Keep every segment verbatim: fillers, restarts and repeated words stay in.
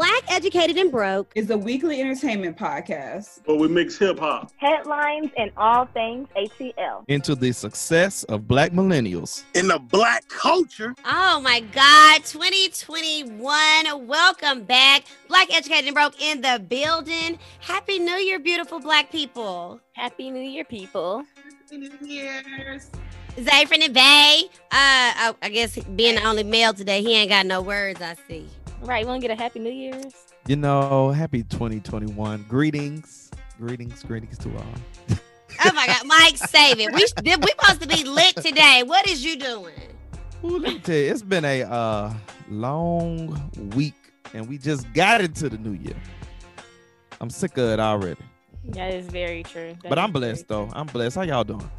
Black, Educated, and Broke is a weekly entertainment podcast where we mix hip-hop, headlines, and all things A T L into the success of Black millennials in the Black culture. Oh my God, twenty twenty-one. Welcome back. Black, Educated, and Broke in the building. Happy New Year, beautiful Black people. Happy New Year, people. Happy New Year's. Zayfrin and Bay. Uh, I, I guess being the only male today, he ain't got no words, I see. Right, you want to get a Happy New Year's? You know, happy twenty twenty-one. Greetings, greetings, greetings to all. Oh my God, Mike, save it. We we supposed to be lit today. What is you doing? Ooh, let me tell you, it's been a uh, long week, and we just got into the new year. I'm sick of it already. That is very true. That but I'm very blessed, though. I'm blessed. How y'all doing?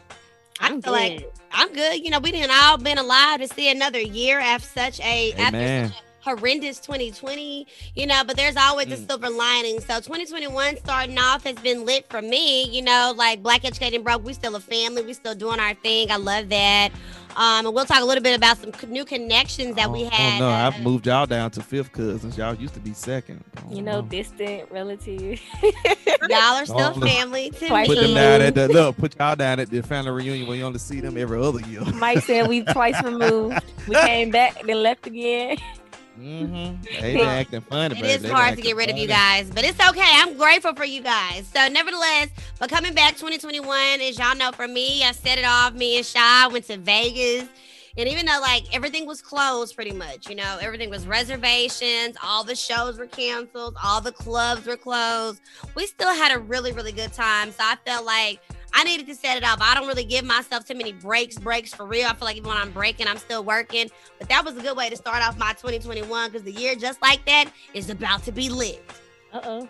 I I'm feel good. like I'm good. You know, we didn't all been alive to see another year after such a Amen. after such a horrendous twenty twenty. You know, but there's always a Mm. silver lining. So twenty twenty-one starting off has been lit for me. You know, like Black, Educated, and Broke. We still a family. We still doing our thing. I love that. Um, and we'll talk a little bit about some c- new connections that we Oh, had. Oh, no, uh, I've moved y'all down to fifth cousins. Y'all used to be second. Oh, You know, no. distant relative. Y'all are still Oh, family to Twice me. Put them down at the look. Put y'all down at the family reunion when you only see them every other year. Mike said we twice removed. We came back, then left again. Mm-hmm. They been acting funny. It baby. is They been hard to acting get rid of you funny. guys, but it's okay. I'm grateful for you guys. So, nevertheless, but coming back twenty twenty-one, as y'all know, for me, I set it off. Me and Shy went to Vegas. And even though, like, everything was closed pretty much, you know, everything was reservations, all the shows were canceled, all the clubs were closed, we still had a really, really good time. So I felt like I needed to set it up. I don't really give myself too many breaks, breaks for real. I feel like even when I'm breaking, I'm still working. But that was a good way to start off my twenty twenty-one because the year just like that is about to be lit. Uh-oh.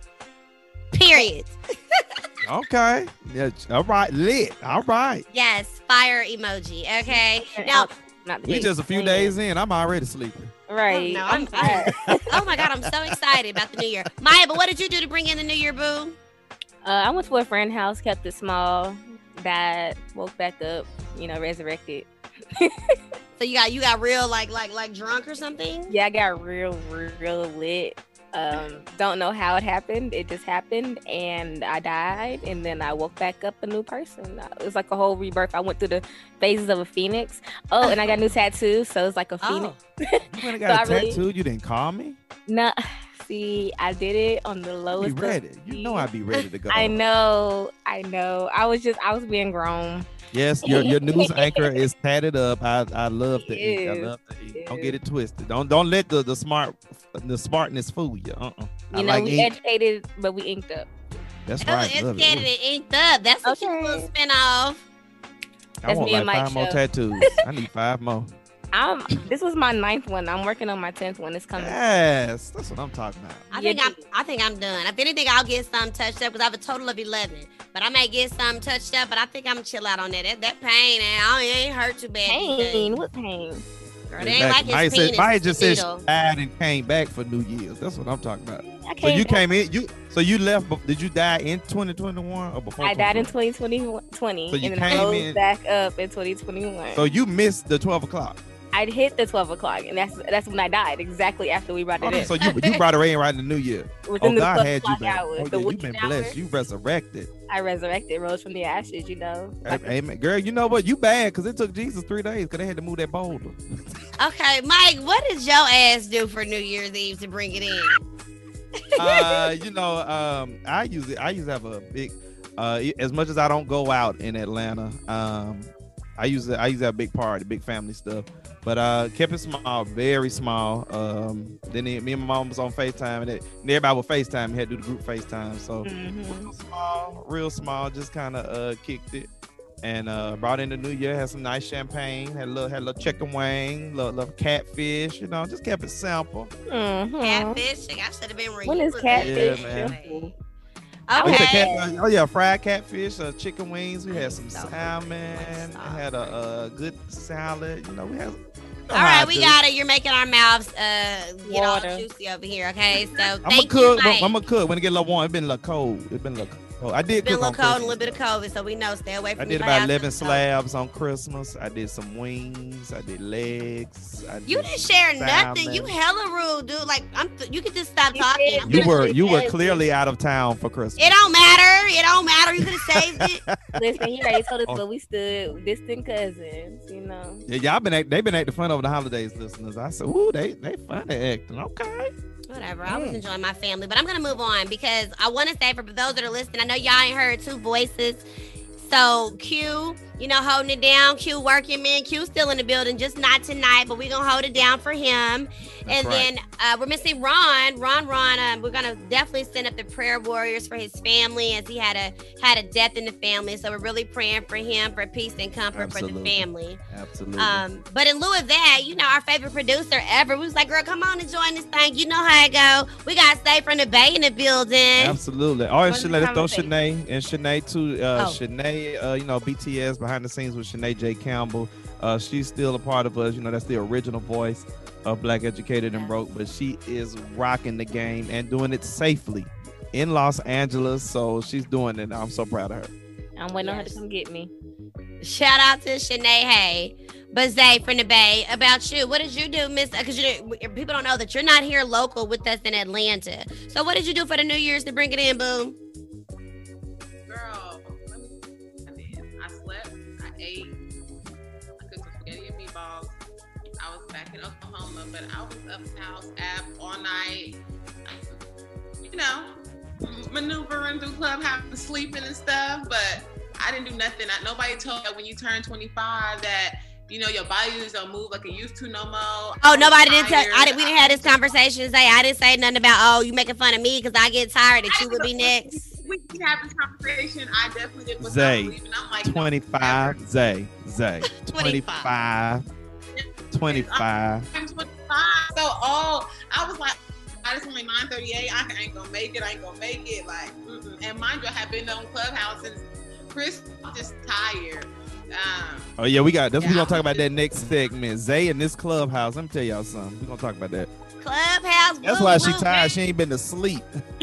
Period. Okay. Yeah. All right. Lit. All right. Yes, fire emoji. Okay. And Now, out- not the We big just a few thing. days in. I'm already sleeping. Right. Oh, no, I'm I'm tired. oh my God, I'm so excited about the new year. Maya, but what did you do to bring in the new year, boo? Uh, I went to a friend's house, kept it small, died, woke back up, you know, resurrected. So you got you got real like like like drunk or something? Yeah, I got real, real lit. Um, don't know how it happened. It just happened, and I died, and then I woke back up a new person. It was like a whole rebirth. I went through the phases of a phoenix. Oh, and I got a new tattoo, so it's like a phoenix. Oh. You went and got So a I really- tattoo. You didn't call me. Nah, see, I did it on the Be lowest. of ready. You know keys. I'd be ready to go. I know, I know. I was just, I was being grown. Yes, your your news anchor is tatted up. I I love the He ink. I is. love the ink. He Don't is. get it twisted. Don't don't let the, the smart the smartness fool you. Uh uh I You know, like we ink. educated, but we inked up. That's Oh, right. Love it. educated and inked up. That's a cute Okay. little spin off. I That's want me and like Mike five more show. tattoos. I need five more. I'm. This was my ninth one. I'm working on my tenth one. It's coming. Yes, that's what I'm talking about. I Yeah, think I'm dude. I think I'm done. If anything, I'll get some touched up because I have a total of eleven. But I may get some touched up, but I think I'm gonna chill out on that. That, that pain, and I it ain't hurt too bad. Pain. What pain? Girl, it ain't like his Maya penis. said, Maya it's just the said she needle. died and came back for New Year's. That's what I'm talking about. I So you back. came in. You so you left. bef- Did you die in twenty twenty-one or before? I died in twenty twenty twenty, So you and then I came rose in- back up in twenty twenty-one. So you missed the twelve o'clock. I hit the twelve o'clock, and that's that's when I died. Exactly after we brought it Okay, in. so you you brought it in right in the New Year. Within Oh, the God twelve had you o'clock back. hours, Oh, the yeah, you've witching been blessed. hour, You resurrected. I resurrected, rose from the ashes. You know. Like a- Amen. Girl, you know what? You bad because it took Jesus three days because they had to move that boulder. Okay, Mike, what did your ass do for New Year's Eve to bring it in? uh, you know, um, I usually I usually have a big, uh, as much as I don't go out in Atlanta, um, I usually I usually have a big party, big family stuff. But uh, kept it small, very small. Um, then it- me and my mom was on FaceTime, and, it, and everybody was FaceTime. We had to do the group FaceTime, so Mhm. real small, real small. Just kind of uh kicked it, and uh brought in the new year. Had some nice champagne. Had a little had a little chicken wing, little, little catfish. You know, just kept it simple. Mhm. Catfish? I should have been where When you is was catfish? Yeah, man. at. We had Okay. cat- oh yeah, fried catfish, uh, chicken wings. We had some So salmon. much I had a, a good salad. You know, we had. All right, we got it. You're making our mouths uh get all Water. juicy over here. Okay, so I'm thank a cook. you, Mike. I'm a cook. When it get a little warm, it been a little cold. It been a little. Oh, I did Been a cook little on cold and a little Christmas. bit of COVID, so we know stay away from I did your about house eleven and stuff. slabs on Christmas. I did some wings. I did legs. I You did didn't share nothing. You salmon. hella rude, dude. Like I'm. Th- you could just stop He talking. did. I'm You gonna- were you were Yes. clearly out of town for Christmas. It don't matter. It don't matter. You could have saved it. Listen, he already told us, Oh. but we stood distant cousins, you know. Yeah, y'all been act, they been acting fun over the holidays, listeners. I said, ooh, they they funny acting. Okay. Whatever. I was Mm. enjoying my family, but I'm gonna move on because I want to say for those that are listening, I know y'all ain't heard two voices. So Q, you know, holding it down. Q working, man. Q still in the building, just not tonight, but we're gonna hold it down for him. That's and right. then uh, we're missing Ron. Ron, Ron. Um, we're gonna definitely send up the prayer warriors for his family, as he had a had a death in the family. So we're really praying for him for peace and comfort for the Absolutely. family. Absolutely. Um, but in lieu of that, you know, our favorite producer ever, we was like, girl, come on and join this thing. You know how it go. We got Stay from the Bay in the building. Absolutely. Oh, and What's the Shanae, let's throw conversation? Shanae and Shanae too. Uh, Oh. Shanae, uh, you know, B T S behind the scenes with Shanae J. Campbell. Uh, she's still a part of us. You know, that's the original voice of Black Educated and Broke, but she is rocking the game and doing it safely in Los Angeles. So she's doing it. I'm so proud of her. I'm waiting on her to Yes. come get me. Shout out to Shanae Hay. But Zay from the Bay, about you, what did you do, Miss? Because you people don't know that you're not here local with us in Atlanta. So what did you do for the New Year's to bring it in, boo? Girl, let me I did. I slept, I ate, I cooked some spaghetti and meatballs. I was back in Oklahoma, but I was up house app all night. You know, maneuvering through Clubhouse, sleeping and stuff, but I didn't do nothing. I, nobody told me when you turn twenty-five that, you know, your body just don't move like it used to no more. Oh, I was nobody didn't tell. I tired. didn't. We didn't have this conversation. Say I didn't say nothing about. Oh, you making fun of me because I get tired that you would be next. We we have this conversation. I definitely did. Was Zay, not leaving. I'm like, no, twenty-five, never. Zay, Zay, twenty-five. twenty-five, twenty-five. I'm twenty-five. So all I was like, I just only nine thirty-eight. I ain't gonna make it. I ain't gonna make it. Like, mm-mm. And mind you, I have been on Clubhouse since Chris. I'm just tired. Um, Oh yeah, we got. That's Yeah, we gonna I talk was about just- that next segment. Zay in this clubhouse. Let me tell y'all something. We gonna talk about that. Clubhouse. That's woo, why she woo, tired. She ain't been to sleep.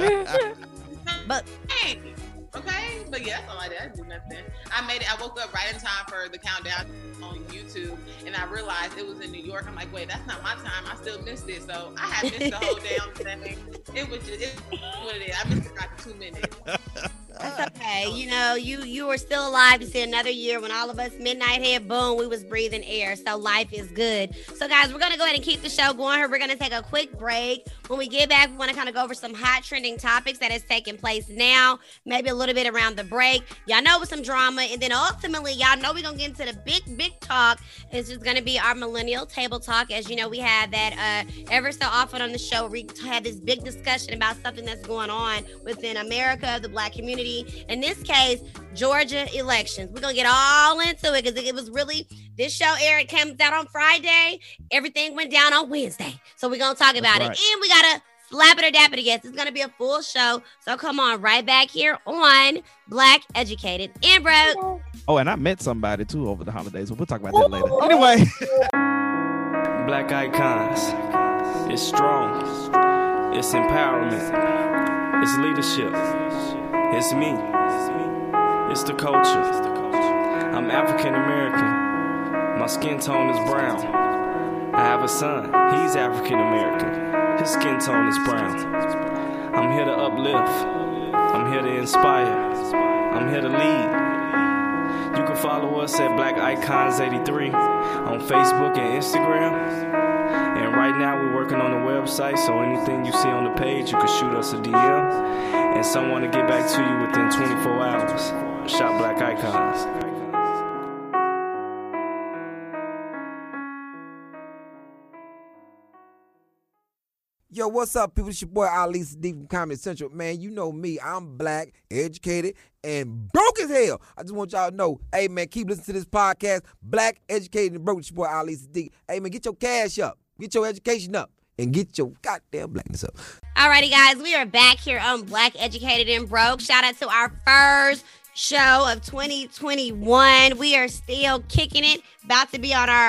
But hey, okay, but yeah, that's all I did. I didn't do nothing. I made it. I woke up right in time for the countdown on YouTube, and I realized it was in New York. I'm like, wait, that's not my time. I still missed it, so I had missed the whole damn thing. It was just it's what it is. I missed it like two minutes. that's okay. You know, you you were still alive to see another year when all of us midnight hit. Boom, we was breathing air. So life is good. So guys, we're gonna go ahead and keep the show going here. We're gonna take a quick break. When we get back, we want to kind of go over some hot trending topics that is taking place now. Maybe a little bit around the break. Y'all know with some drama, and then ultimately, y'all know we're gonna get into the big big talk. It's just gonna be our millennial table talk. As you know, we have that uh, ever so often on the show. We have this big discussion about something that's going on within America, the Black community. In this case, Georgia elections. We're gonna get all into it because it was really this show. Eric comes out on Friday. Everything went down on Wednesday, so we're gonna talk about right. it, and we gotta slap it or dap it again. It's gonna be a full show, so come on right back here on Black Educated and Broke. Oh, and I met somebody too over the holidays. So we'll talk about that later. Anyway, Black icons. It's strong. It's empowerment. It's leadership. It's me. It's the culture. I'm African American. My skin tone is brown. I have a son. He's African American. His skin tone is brown. I'm here to uplift. I'm here to inspire. I'm here to lead. You can follow us at Black Icons eighty-three on Facebook and Instagram. And right now we're working on the website, so anything you see on the page, you can shoot us a D M, and someone to get back to you within twenty-four hours. Shop Black Icons. Yo, what's up, people? It's your boy Ali Sadiq from Comedy Central. Man, you know me. I'm black, educated, and broke as hell. I just want y'all to know, hey, man, keep listening to this podcast, Black, Educated, and Broke. It's your boy Ali Sadiq. Hey, man, get your cash up. Get your education up. And get your goddamn blackness up. Alrighty, guys, we are back here on Black Educated and Broke. Shout out to our first show of twenty twenty-one. We are still kicking it. About to be on our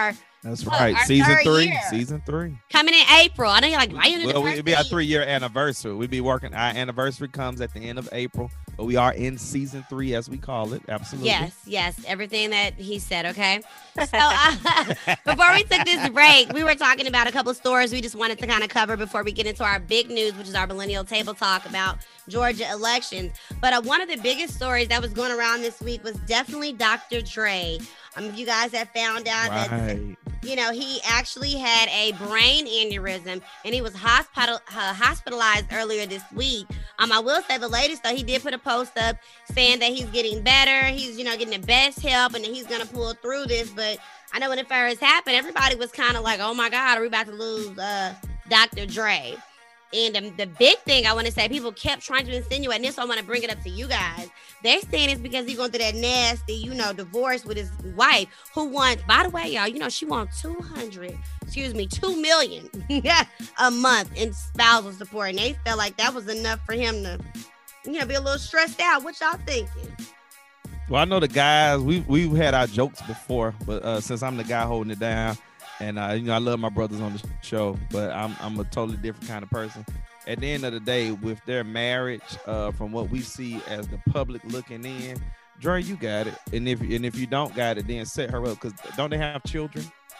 That's Oh, right. our Season third three. year. Season three. Coming in April. I know you're like, why you in the Well, first it'd be our season? three-year anniversary. We'd be working. Our anniversary comes at the end of April, but we are in season three, as we call it. Absolutely. Yes, yes, everything that he said, okay? So uh, before we took this break, we were talking about a couple of stories we just wanted to kind of cover before we get into our big news, which is our Millennial Table Talk about Georgia elections. But uh, one of the biggest stories that was going around this week was definitely Doctor Dre. Um, if you guys have found out that, Right. you know, he actually had a brain aneurysm and he was hospital uh, hospitalized earlier this week. Um, I will say the latest though, he did put a post up saying that he's getting better. He's, you know, getting the best help and that he's gonna pull through this. But I know when it first happened, everybody was kind of like, "Oh my God, are we about to lose uh, Doctor Dre?" And um, the big thing I want to say, people kept trying to insinuate, and this, so I want to bring it up to you guys. They're saying it's because he's going through that nasty, you know, divorce with his wife, who wants, by the way, y'all, you know, she wants two hundred, excuse me, two million a month in spousal support. And they felt like that was enough for him to, you know, be a little stressed out. What y'all thinking? Well, I know the guys, we, we've had our jokes before, but uh, since I'm the guy holding it down, and, uh, you know, I love my brothers on the show, but I'm I'm a totally different kind of person. At the end of the day, with their marriage, uh, from what we see as the public looking in, Dre, you got it. And if and if you don't got it, then set her up. Because don't they have children?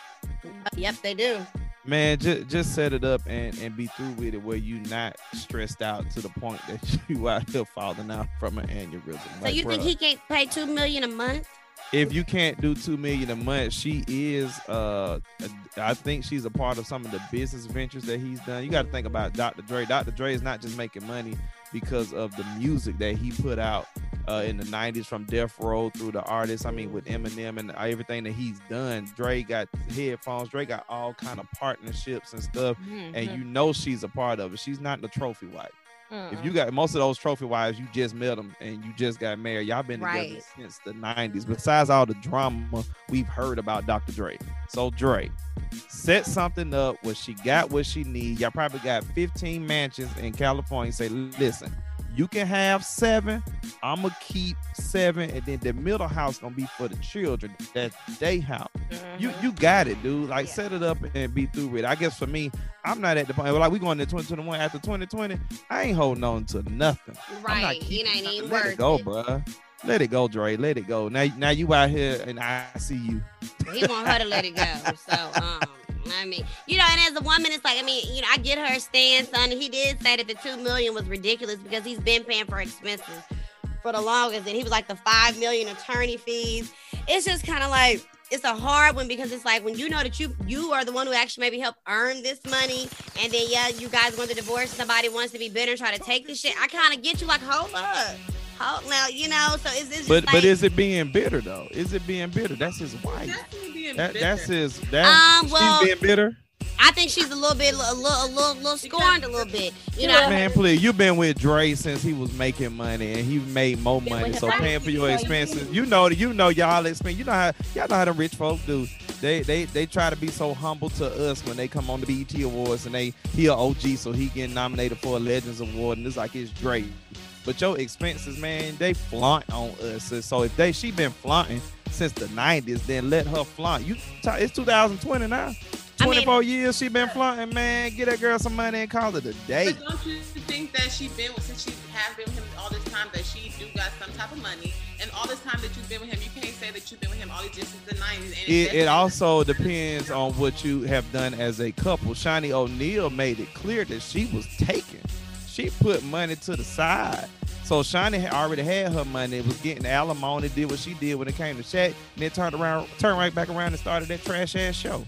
Yep, they do. Man, just just set it up and, and be through with it where you not stressed out to the point that you out here falling out from an aneurysm. So Like, you think bruh, he can't pay two million a month? if you can't do two million a month, she is uh I think she's a part of some of the business ventures that he's done. You got to think about Doctor Dre. Doctor Dre is not just making money because of the music that he put out uh in the nineties, from Death Row through the artists. I mean, with Eminem and everything that he's done. Dre got headphones, Dre got all kind of partnerships and stuff, Mm-hmm. and you know she's a part of it. She's not the trophy wife. Mm-mm. If you got most of those trophy wives, you just met them and you just got married. Y'all been together Right. since the nineties. Besides all the drama we've heard about Doctor Dre. So Dre, set something up where she got what she need. Y'all probably got fifteen mansions in California. Say, listen, you can have seven. I'ma keep seven, and then the middle house gonna be for the children. That's they house. Mm-hmm. You you got it, dude. Like, Yeah. set it up and be through with it. I guess for me, I'm not at the point. Like, we going to twenty twenty-one. After twenty twenty, I ain't holding on to nothing. I'm not Right. It keeping ain't nothing. even Let worth it go, it. bruh. Let it go, Dre. Let it go. Now, now you out here, and I see you. He want her to let it go. So, um, I mean, you know, and as a woman, it's like, I mean, you know, I get her stance on it. He did say that the two million was ridiculous because he's been paying for expenses for the longest, and he was like the five million attorney fees. It's just kind of like, it's a hard one because it's like when you know that you you are the one who actually maybe helped earn this money, and then yeah, you guys going to divorce, somebody wants to be bitter and try to take this shit. I kind of get you, like, hold up. Hold now, you know, so it's, it's just But like, but is it being bitter though? Is it being bitter? That's his wife. Definitely being That, bitter. that's his. That, Um, well- she's being bitter. I think she's a little bit, a little, a little, little scorned a little bit. You know, Man, please, you've been with Dre since he was making money, and he made more Been money. with So him. paying for your expenses, you know, you know, y'all expense. You know how y'all know how the rich folk do. They they they try to be so humble to us when they come on the B E T Awards, and they he a O G, so he getting nominated for a Legends Award, and it's like it's Dre. But your expenses, man, they flaunt on us. And so if they she been flaunting since the nineties, then let her flaunt. You, it's two thousand twenty now. I mean- twenty-four years she been flaunting, man. Get that girl some money and call it a day. But don't you think that she been with, since she has been with him all this time, that she do got some type of money, and all this time that you've been with him, you can't say that you've been with him all these years since the nineties. And It, that's- it also depends on what you have done as a couple. Shani O'Neal made it clear that she was taken. She put money to the side. So Shani had already had her money, was getting alimony, did what she did when it came to Shaq, and then turned around, turned right back around and started that trash ass show.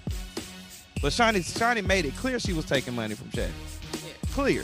But Shani, Shani made it clear she was taking money from Shaq. Yeah. Clear.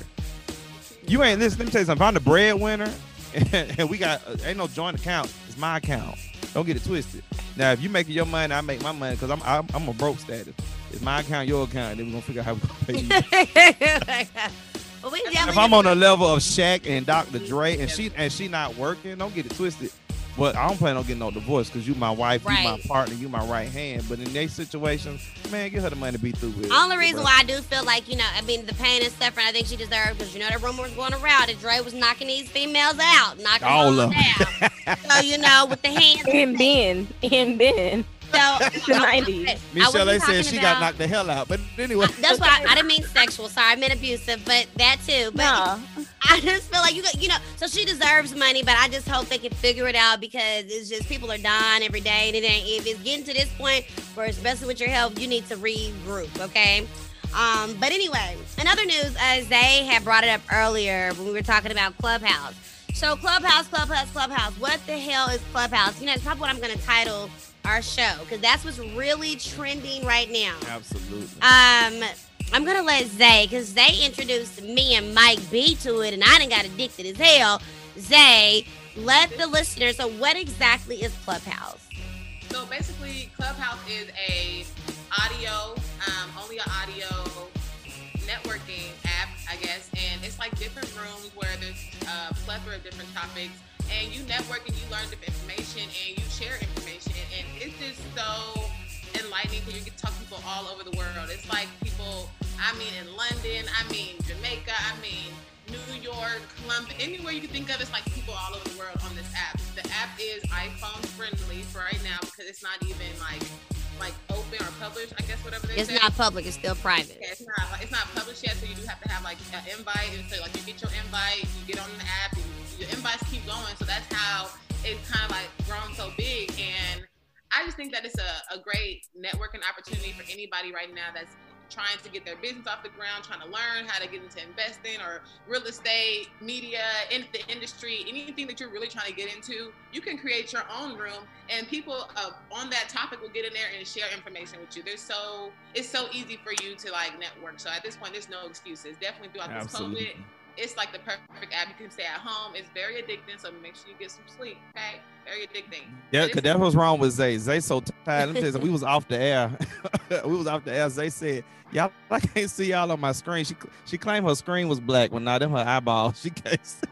You ain't listen. Let me tell you something. If I'm the breadwinner, and we got uh, ain't no joint account, it's my account. Don't get it twisted. Now, if you making your money, I make my money because I'm, I'm I'm a broke status. It's my account, your account, and then we're gonna figure out how we're gonna pay you. but we If definitely. I'm on a level of Shaq and Doctor Dre, and she and she not working, don't get it twisted. But I don't plan on getting no divorce because you my wife, you my Right. partner, you my right hand. But in their situations, man, get her the money to be through with. Only reason Bro. why I do feel like, you know, I mean, the pain and suffering I think she deserved, because, you know, that rumor was going around that Dre was knocking these females out, knocking All them of all down. So, you know, with the hands. And then, and then. It's the nineties. I Michelle wasn't they talking said she got about- knocked the hell out. But anyway. That's what I, I didn't mean sexual. Sorry, I meant abusive, but that too. But No. I just feel like you got, you know, so she deserves money, but I just hope they can figure it out because it's just people are dying every day, and it ain't. If it's getting to this point where it's messing with your health, you need to regroup, okay? Um, but anyway, in other news, uh, Zay had brought it up earlier when we were talking about Clubhouse. So Clubhouse, Clubhouse, Clubhouse. What the hell is Clubhouse? You know, it's probably what I'm going to title our show because that's what's really trending right now. Absolutely. Um, I'm gonna let Zay, because Zay introduced me and Mike B to it, and I done got addicted as hell. Zay, let the listeners. So, what exactly is Clubhouse? So basically, Clubhouse is a audio, um, only an audio networking app, I guess, and it's like different rooms where there's a plethora of different topics, and you network and you learn different information and you share information, and it's just so enlightening because you get to talk to people all over the world. It's like people, I mean, in London, I mean, Jamaica, I mean, New York, Colombia, anywhere you can think of, it's like people all over the world on this app. The app is iPhone friendly for right now because it's not even like like open or published, I guess, whatever they It's say. not public. It's still private. Yeah, it's not it's not published yet, so you do have to have like an invite. And so like you get your invite, you get on the app, and your invites keep going. So that's how it's kind of like grown so big. And I just think that it's a, a great networking opportunity for anybody right now that's trying to get their business off the ground, trying to learn how to get into investing or real estate, media, in the industry, anything that you're really trying to get into. You can create your own room, and people uh, on that topic will get in there and share information with you. There's so it's so easy for you to like network. So at this point, there's no excuses. Definitely throughout this Absolutely. COVID, it's like the perfect app. You can stay at home. It's very addicting, so make sure you get some sleep. Okay, very addicting. Yeah, But because it's- that's what's wrong with Zay. Zay so tired. Let me tell you something. We was off the air. we was off the air. Zay said, "Y'all, I can't see y'all on my screen." She she claimed her screen was black when not in her eyeball. She can't see.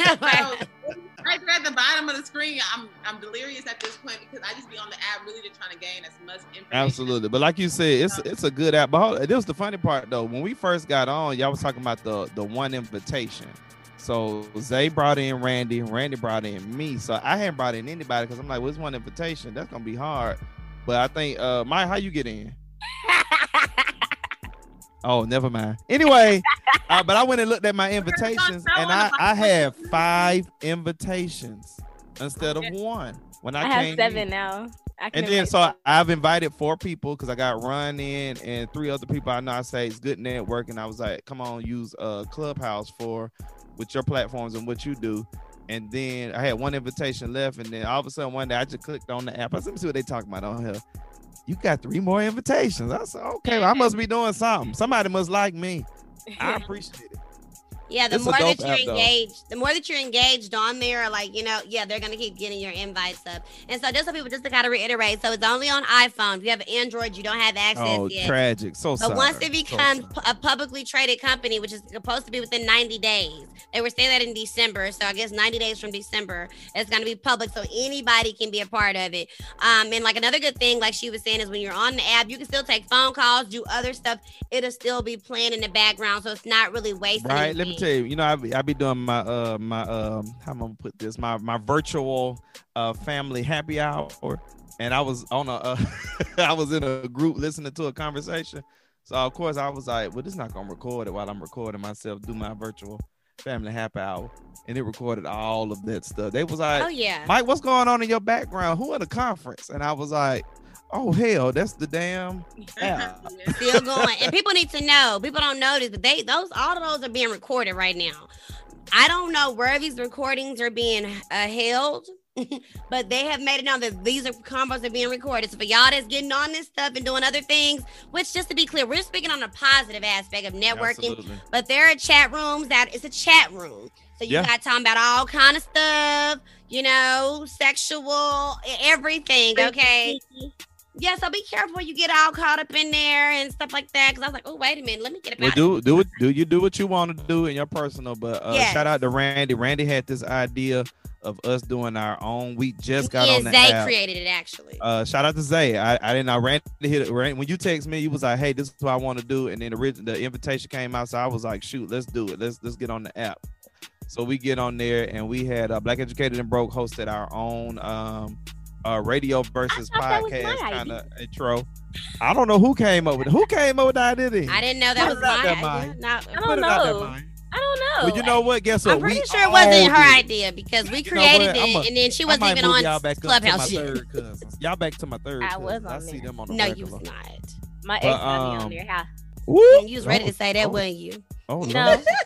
So, right there at the bottom of the screen, I'm I'm delirious at this point because I just be on the app really just trying to gain as much information. Absolutely. But like you said, it's it's a good app. But hold, this was the funny part though. When we first got on, y'all was talking about the the one invitation. So Zay brought in Randy, Randy brought in me. So I hadn't brought in anybody because I'm like, well, it's one invitation. That's gonna be hard. But I think uh Mike, how you get in? Oh, never mind. Anyway, uh, but I went and looked at my invitations, and I, I had five invitations instead of one when I, I have came seven in. now. I can And then invite so seven. I've invited four people because I got Run in and three other people I know. I say it's good networking. I was like, come on, use uh Clubhouse for with your platforms and what you do. And then I had one invitation left, and then all of a sudden one day I just clicked on the app. I said, let me see what they talking about on here. You got three more invitations. I said, okay, well, I must be doing something. Somebody must like me. I appreciate it. Yeah, the It's a more that dope you're app, though. engaged, the more that you're engaged on there, like, you know, yeah, they're going to keep getting your invites up. And so just so people, just to kind of reiterate, so it's only on iPhone. If you have an Android, you don't have access Oh, yet. tragic. So But sorry. once it So becomes sorry. pu- a publicly traded company, which is supposed to be within ninety days, they were saying that in December. So I guess ninety days from December, it's going to be public. So anybody can be a part of it. Um, and like another good thing, like she was saying, is when you're on the app, you can still take phone calls, do other stuff. It'll still be playing in the background. So it's not really wasting. Right. Let me anything. tell you, you know, I be, I be doing my uh my um how am I gonna put this my my virtual uh family happy hour, and I was on a uh, I was in a group listening to a conversation. So of course I was like, well, this is not gonna record it while I'm recording myself, do my virtual family happy hour, and it recorded all of that stuff. They was like, Oh, yeah. Mike, what's going on in your background? Who at a conference? And I was like, oh hell, that's the damn app. Yeah. Still going. And people need to know. People don't know this, but they those all of those are being recorded right now. I don't know where these recordings are being uh, held, but they have made it known that these are combos are being recorded. So for y'all that's getting on this stuff and doing other things, which just to be clear, we're speaking on a positive aspect of networking. Absolutely. But there are chat rooms that it's a chat room. So you Yeah. got talking about all kind of stuff, you know, sexual, everything. Okay. Yeah, so be careful when you get all caught up in there and stuff like that. Because I was like, oh, wait a minute, let me get Well, about do do it. Do you do what you want to do in your personal? But uh, Yes. shout out to Randy. Randy had this idea of us doing our own. We just got yeah, on the Zay app. created it actually. Uh, shout out to Zay. I, I didn't know Randy hit it. Randy, when you text me, you was like, "Hey, this is what I want to do," and then the original the invitation came out, so I was like, "Shoot, let's do it. Let's let's get on the app." So we get on there, and we had uh, Black Educated and Broke hosted our own um uh, radio versus I thought that was podcast my kind of idea. intro. I don't know who came up with it. Who came up with the idea? I didn't know that Put was it out my there, idea. Mike. No, I Put don't it out there, know. Mike. I don't know. Well, you know what? Guess what? I'm pretty We sure it wasn't all her did. idea because we You know created what? it, I'ma- and then she I wasn't might even move on y'all back up to Clubhouse my yet. third cousins. Y'all back to my third. I cousins. was on I see there. them on the No, regular. you was not. My ex But, got me um, on there. How? Woo! You was ready to say that, Oh. wasn't you? Oh No. no!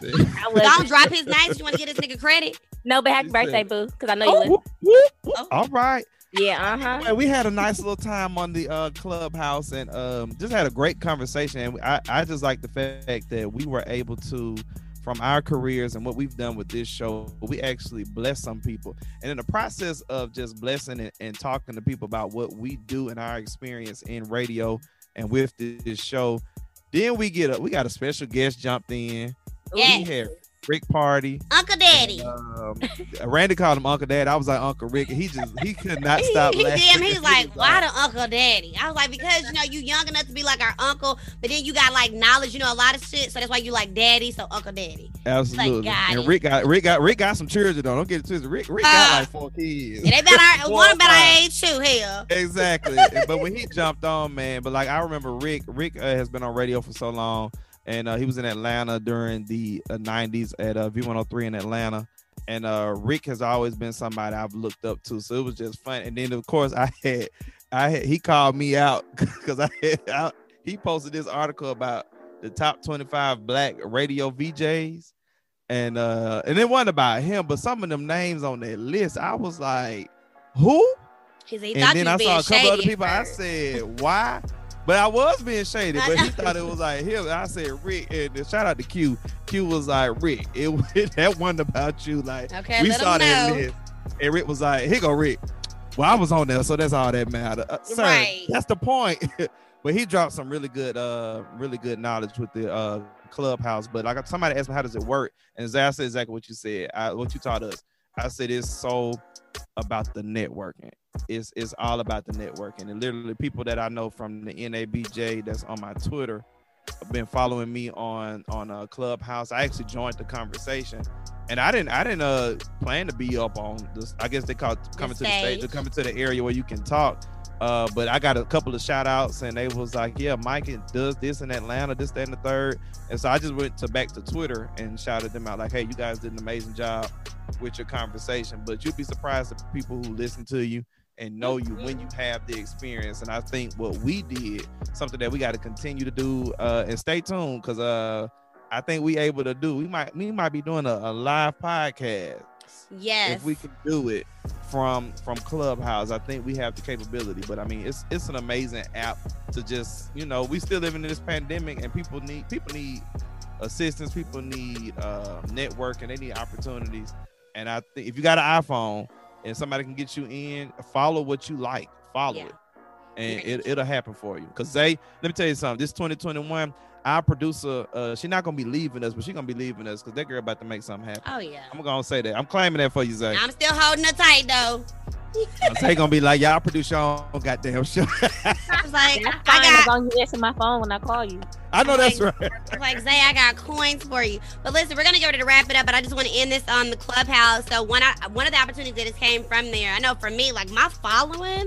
I was. Don't drop his name. You want to get this nigga credit? No, but happy She birthday, said- boo, because I know you Oh, listen. whoop, whoop, whoop. Oh. All right. Yeah, uh huh. Well, we had a nice little time on the uh, Clubhouse and um, just had a great conversation. And I, I just like the fact that we were able to, from our careers and what we've done with this show, we actually bless some people. And in the process of just blessing and, and talking to people about what we do and our experience in radio and with this show, then we get a we got a special guest jumped in. Yeah. We had Rick Party. Uncle Daddy. Um, Randy called him Uncle Dad. I was like Uncle Rick. And he just he could not stop he, laughing. he, damn, he's He like, was why the Uncle Daddy? I was like, because you know you young enough to be like our uncle, but then you got like knowledge, you know a lot of shit, so that's why you like Daddy, so Uncle Daddy. Absolutely. Like, got and it. Rick got Rick got Rick got some children though. Don't get it twisted. Rick Rick Uh, got like four kids. And they about our Four one or about our five. age too. Hell, Exactly. But when he jumped on, man, but like I remember Rick, Rick uh, has been on radio for so long, and uh, he was in Atlanta during the uh, nineties at uh, V one oh three in Atlanta. And uh, Rick has always been somebody I've looked up to, so it was just fun. And then of course I had, I had, he called me out because I had, I, he posted this article about the top twenty-five black radio V Js, and uh, and it wasn't about him, but some of them names on that list, I was like, who? he, he And thought then you I was saw being a couple shady other at people. I first. said, why? But I was being shady, I but he know. thought it was like him. I said, Rick, and shout out to Q. Q was like, Rick, it that wasn't about you. Like, Okay, we let saw him that know. list. And Rick was like, here go Rick. Well, I was on there, so that's all that mattered. Uh, sir, Right. that's the point. But he dropped some really good, uh, really good knowledge with the uh Clubhouse. But like somebody asked me, how does it work? And Zay said exactly what you said. I, what you taught us. I said it's so about the networking. It's it's all about the networking. And literally people that I know from the N A B J that's on my Twitter have been following me on on a Clubhouse. I actually joined the conversation, and I didn't I didn't uh plan to be up on this. I guess they call it coming to the stage or stage. coming to the area where you can talk. Uh, but I got a couple of shout outs, and they was like, yeah, Mike does this in Atlanta, this, that, and the third. And so I just went to back to Twitter and shouted them out like, hey, you guys did an amazing job with your conversation. But you'd be surprised at people who listen to you and know you when you have the experience. And I think what we did, something that we got to continue to do, uh, and stay tuned, because uh, I think we able to do. We might we might be doing a, a live podcast. Yes. If we can do it from from Clubhouse, I think we have the capability. But I mean, it's it's an amazing app to just, you know, we still living in this pandemic, and people need people need assistance, people need uh, network, and they need opportunities. And I think if you got an iPhone and somebody can get you in, follow what you like, follow Yeah. it, and it, it'll happen for you. Because they, let me tell you something. This twenty twenty-one, our producer, uh, she's not gonna be leaving us, but she's gonna be leaving us because that girl about to make something happen. Oh yeah. I'm gonna say that. I'm claiming that for you, Zay. I'm still holding her tight though. Zay gonna be like, y'all produce your own goddamn show. I was like, That's I fine as got. long as you answer my phone when I call you. I know that's Like- right. I was like, Zay, I got coins for you. But listen, we're gonna get ready to wrap it up, but I just want to end this on the Clubhouse. So one, I, one of the opportunities that has came from there, I know for me, like my following,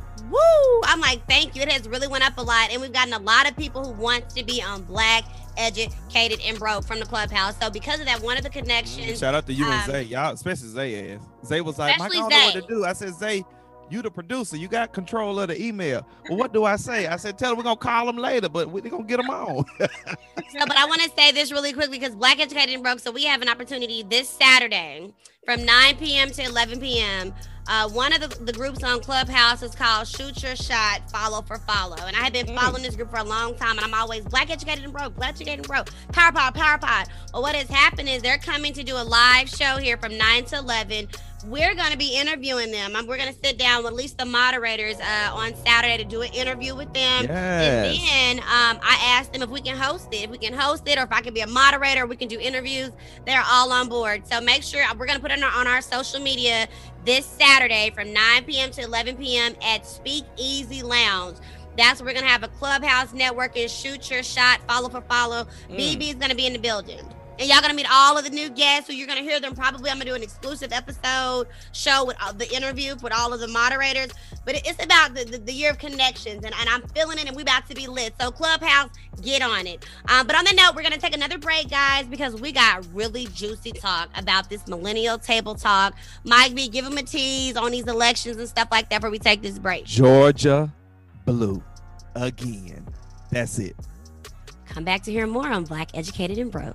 woo! I'm like, thank you. It has really went up a lot, and we've gotten a lot of people who want to be on Black, Educated, and Broke from the Clubhouse. So because of that, one of the connections. Shout out to you um, and Zay, y'all, especially Zay ass. Zay was like, Mike, I Especially don't know what Zay. to do. I said, Zay, you the producer, you got control of the email. Well, what do I say? I said, tell them we're gonna call them later, but we're gonna get them on. So, but I want to say this really quickly because Black, Educated, and Broke. So we have an opportunity this Saturday from nine p.m. to eleven p.m. Uh, one of the, the groups on Clubhouse is called Shoot Your Shot, Follow for Follow. And I have been following this group for a long time, and I'm always Black, Educated, and Broke, Black, Educated, and Broke, Power Pod, Power Pod. But what has happened is they're coming to do a live show here from nine to eleven. We're going to be interviewing them. Um, we're going to sit down with at least the moderators uh, on Saturday to do an interview with them. Yes. And then um, I asked them if we can host it. If we can host it, or if I can be a moderator, we can do interviews. They're all on board. So make sure we're going to put it on our, on our social media this Saturday from nine p.m. to eleven p.m. at Speak Easy Lounge. That's where we're going to have a Clubhouse network and Shoot Your Shot, Follow for Follow. Mm. B B is going to be in the building. And y'all gonna meet all of the new guests, so you're gonna hear them. Probably I'm gonna do an exclusive episode show with uh, the interview with all of the moderators. But it's about the, the, the year of connections, and, and I'm feeling it, and we about to be lit. So Clubhouse, get on it. Um, but on that note, we're gonna take another break, guys, because we got really juicy talk about this millennial table talk. Mike B, give him a tease on these elections and stuff like that before we take this break. Georgia blue again. That's it. Come back to hear more on Black, Educated, and Broke.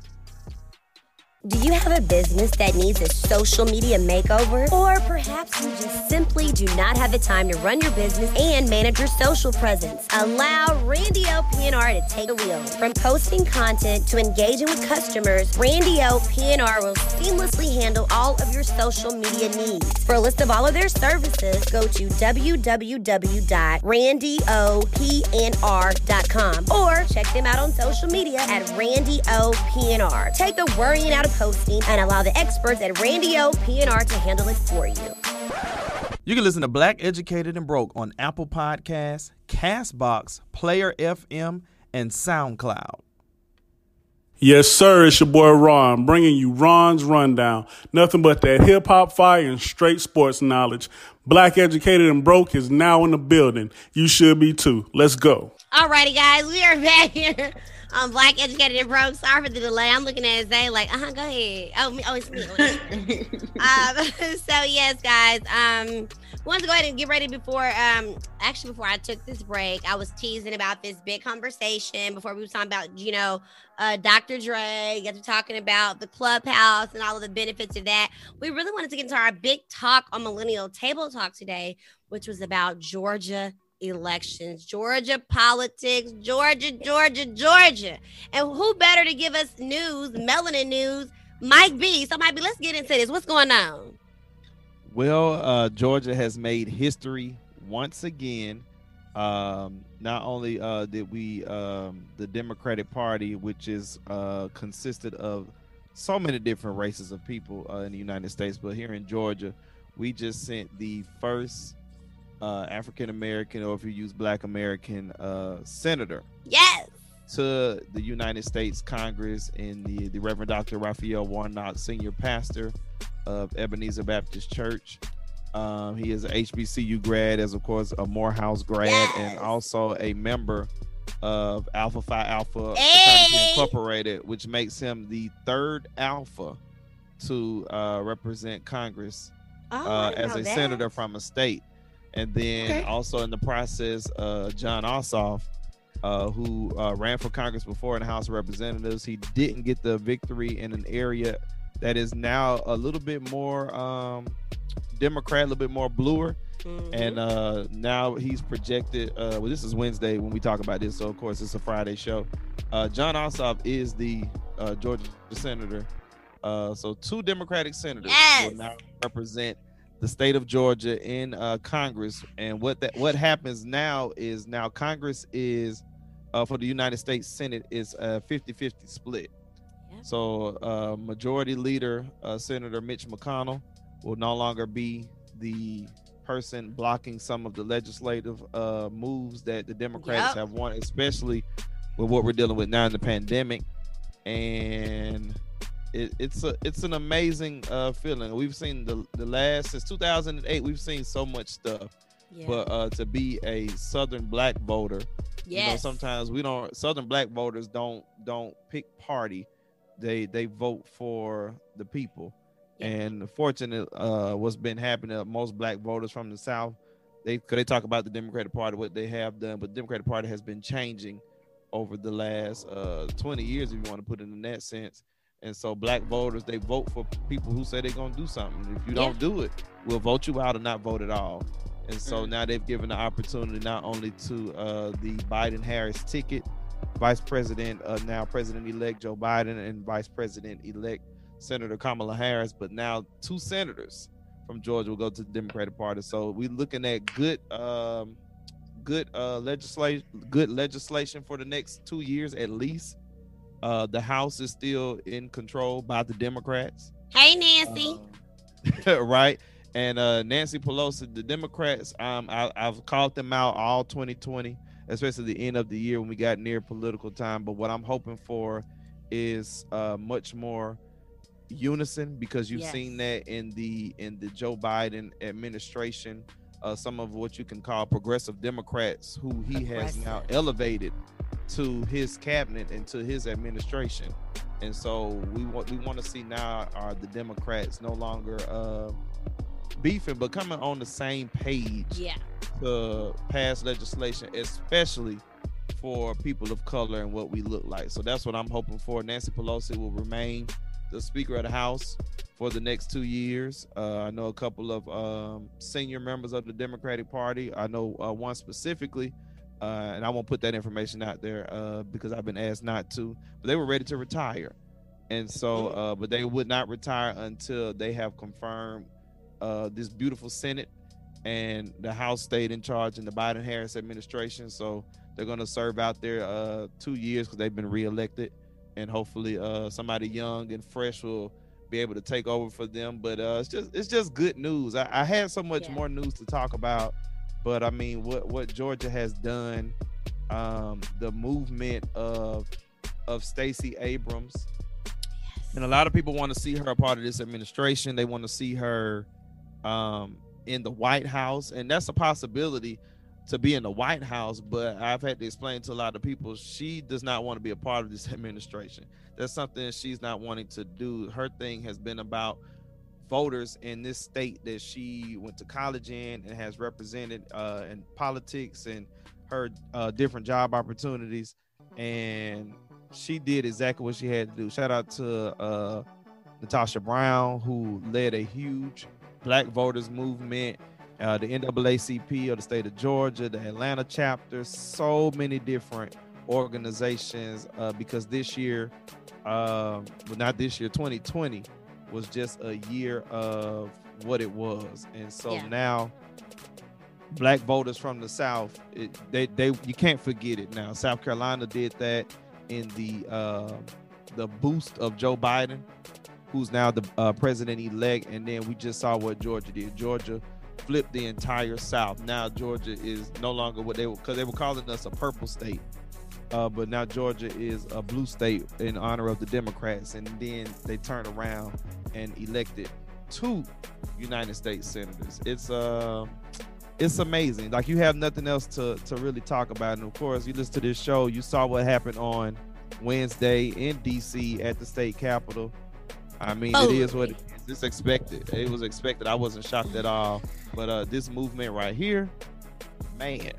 Do you have a business that needs a social media makeover? Or perhaps you just simply do not have the time to run your business and manage your social presence? Allow Randy O P N R to take the wheel. From posting content to engaging with customers, Randy O P N R will seamlessly handle all of your social media needs. For a list of all of their services, go to w w w dot randy o p n r dot com or check them out on social media at Randy O P N R. Take the worrying out of posting and allow the experts at Randy O P N R to handle it for you. You can listen to Black, Educated, and Broke on Apple Podcasts, CastBox, Player F M, and SoundCloud. Yes, sir. It's your boy Ron, bringing you Ron's Rundown. Nothing but that hip-hop fire and straight sports knowledge. Black, Educated, and Broke is now in the building. You should be too. Let's go. Alrighty, guys, we are back here on Black, Educated, and Broke. Sorry for the delay. I'm looking at Zay like, uh-huh, go ahead. Oh, me, oh it's me. um, so, yes, guys, um, we wanted to go ahead and get ready before, um, actually, before I took this break, I was teasing about this big conversation before we were talking about, you know, uh, Doctor Dre, got to talking about the Clubhouse and all of the benefits of that. We really wanted to get into our big talk on Millennial Table Talk today, which was about Georgia elections, Georgia politics, Georgia, Georgia, Georgia. And who better to give us news, melanin news, Mike B. So Mike B, let's get into this. What's going on? Well, uh, Georgia has made history once again. Um, not only uh, did we, um, the Democratic Party, which is uh, consisted of so many different races of people uh, in the United States, but here in Georgia, we just sent the first Uh, African American, or if you use Black American, uh, senator, yes, to the United States Congress, in the, the Reverend Doctor Raphael Warnock, senior pastor of Ebenezer Baptist Church. Um, he is an H B C U grad, as of course a Morehouse grad, yes, and also a member of Alpha Phi Alpha hey, Fraternity Incorporated, which makes him the third Alpha to uh, represent Congress oh, uh, as a that. senator from a state. And then okay. also in the process, uh, John Ossoff, uh, who uh, ran for Congress before in the House of Representatives, he didn't get the victory in an area that is now a little bit more um, Democrat, a little bit more bluer. Mm-hmm. And uh, now he's projected, uh, well, this is Wednesday when we talk about this, so of course it's a Friday show. Uh, John Ossoff is the uh, Georgia senator. Uh, so two Democratic senators yes. will now represent the state of Georgia in uh, Congress. And what that what happens now is now Congress is uh, for the United States Senate is a fifty-fifty split. Yeah. So uh, Majority Leader uh, Senator Mitch McConnell will no longer be the person blocking some of the legislative uh, moves that the Democrats yep. have won, especially with what we're dealing with now in the pandemic. And It, it's a it's an amazing uh, feeling. We've seen the the last since two thousand eight. We've seen so much stuff, yeah. but uh, to be a Southern Black voter, yes. you know, sometimes we don't. Southern Black voters don't don't pick party. They they vote for the people. Yeah. And fortunate, uh, what's been happening, uh, most Black voters from the South, they cause they talk about the Democratic Party, what they have done, but the Democratic Party has been changing over the last uh, twenty years, if you want to put it in that sense. And so Black voters, they vote for people who say they're going to do something. If you don't yeah. do it, we'll vote you out or not vote at all. And so mm. now they've given the opportunity not only to uh, the Biden-Harris ticket, Vice President, uh, now President-elect Joe Biden, and Vice President-elect Senator Kamala Harris, but now two senators from Georgia will go to the Democratic Party. So we're looking at good um, good uh, legislation, good legislation for the next two years at least. Uh, the House is still in control by the Democrats. Hey, Nancy. Uh, right. And uh, Nancy Pelosi, the Democrats, um, I, I've called them out all twenty twenty, especially the end of the year when we got near political time. But what I'm hoping for is uh, much more unison, because you've Yes. seen that in the in the Joe Biden administration. Uh, some of what you can call progressive Democrats, who he has now Progressive. elevated to his cabinet and to his administration. And so we want we want to see now are the Democrats no longer uh, beefing, but coming on the same page Yeah. to pass legislation, especially for people of color and what we look like. So that's what I'm hoping for. Nancy Pelosi will remain the Speaker of the House for the next two years. Uh, I know a couple of um, senior members of the Democratic Party. I know uh, one specifically, uh, and I won't put that information out there uh, because I've been asked not to, but they were ready to retire. And so, uh, but they would not retire until they have confirmed uh, this beautiful Senate, and the House stayed in charge in the Biden-Harris administration. So they're going to serve out there uh, two years because they've been reelected. And hopefully uh, somebody young and fresh will be able to take over for them. But uh, it's just it's just good news. I, I had so much Yeah. more news to talk about, but I mean, what what Georgia has done, um, the movement of of Stacey Abrams, and a lot of people want to see her a part of this administration. They want to see her um, in the White House, and that's a possibility to be in the White House, but I've had to explain to a lot of people she does not want to be a part of this administration. That's something she's not wanting to do. Her thing has been about voters in this state that she went to college in and has represented uh, in politics and her uh, different job opportunities, and she did exactly what she had to do. Shout out to uh, Natasha Brown, who led a huge Black voters movement. Uh, the N double A C P of the state of Georgia, the Atlanta chapter, so many different organizations, uh, because this year, um, well, not this year, twenty twenty was just a year of what it was. And so Yeah. now Black voters from the South, it, they, they, you can't forget it now. South Carolina did that in the, uh, the boost of Joe Biden, who's now the uh, president-elect. And then we just saw what Georgia did. Georgia flipped the entire South. Now Georgia is no longer what they were, because they were calling us a purple state, uh, but now Georgia is a blue state in honor of the Democrats. And then they turned around and elected two United States senators. It's uh, it's amazing. Like, you have nothing else to to really talk about. And of course, you listen to this show, you saw what happened on Wednesday in D C at the state capitol. I mean, it is what it is. It's expected. It was expected. I wasn't shocked at all. But uh, this movement right here, man,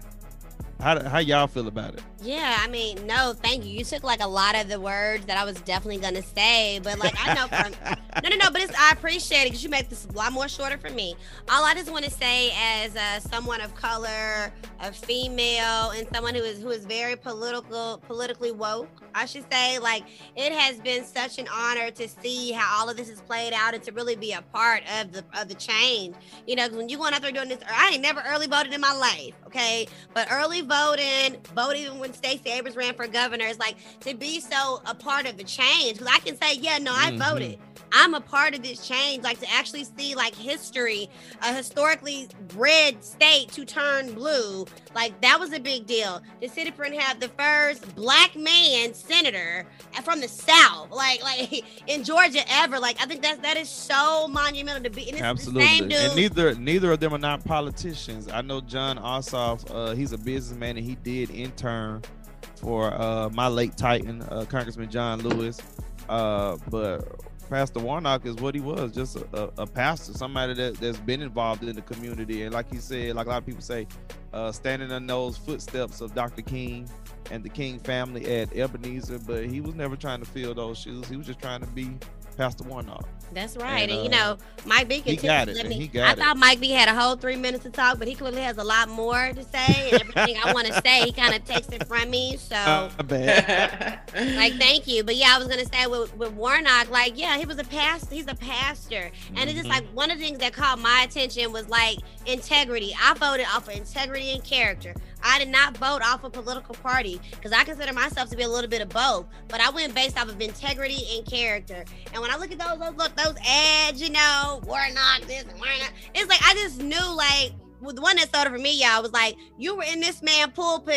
how how y'all feel about it? Yeah, I mean, no, thank you. You took like a lot of the words that I was definitely gonna say, but like I know from no, no, no, but it's, I appreciate it because you make this a lot more shorter for me. All I just want to say, as uh, someone of color, a female, and someone who is who is very political, politically woke, I should say, like it has been such an honor to see how all of this is played out and to really be a part of the of the change. You know, 'cause when you going out there doing this, I ain't never early voted in my life, okay? But early voting, voting when Stacey Abrams ran for governor, is like to be so a part of the change. Because I can say, yeah, no, I Mhm. voted. I'm a part of this change. Like to actually see like history, a historically red state to turn blue, like that was a big deal. To sit up and have the first Black man senator from the South, like like in Georgia ever. Like I think that's that is so monumental to be. And it's Absolutely. the same dude. And neither neither of them are not politicians. I know John Ossoff, uh, he's a businessman, and he did intern for uh, my late Titan, uh, Congressman John Lewis. Uh, but Pastor Warnock is what he was, just a, a, a pastor, somebody that, that's been involved in the community. And like he said, like a lot of people say, uh, standing in those footsteps of Doctor King and the King family at Ebenezer, but he was never trying to fill those shoes. He was just trying to be Pastor Warnock. That's right. And, And, you uh, know, Mike B he continues got to it, let and me- he got I it. thought Mike B had a whole three minutes to talk, but he clearly has a lot more to say. And everything I want to say, he kind of takes it from me. So, Uh, bad. like, thank you. But yeah, I was gonna say with, with Warnock, like, yeah, he was a pastor. He's a pastor, and it's just Mhm. like one of the things that caught my attention was like integrity. I voted off of integrity and character. I did not vote off a political party because I consider myself to be a little bit of both. But I went based off of integrity and character. And when I look at those, those look those ads, you know, Warnock this and Warnock, it's like I just knew like. Well, the one that started for me, y'all, was like, you were in this man pulpit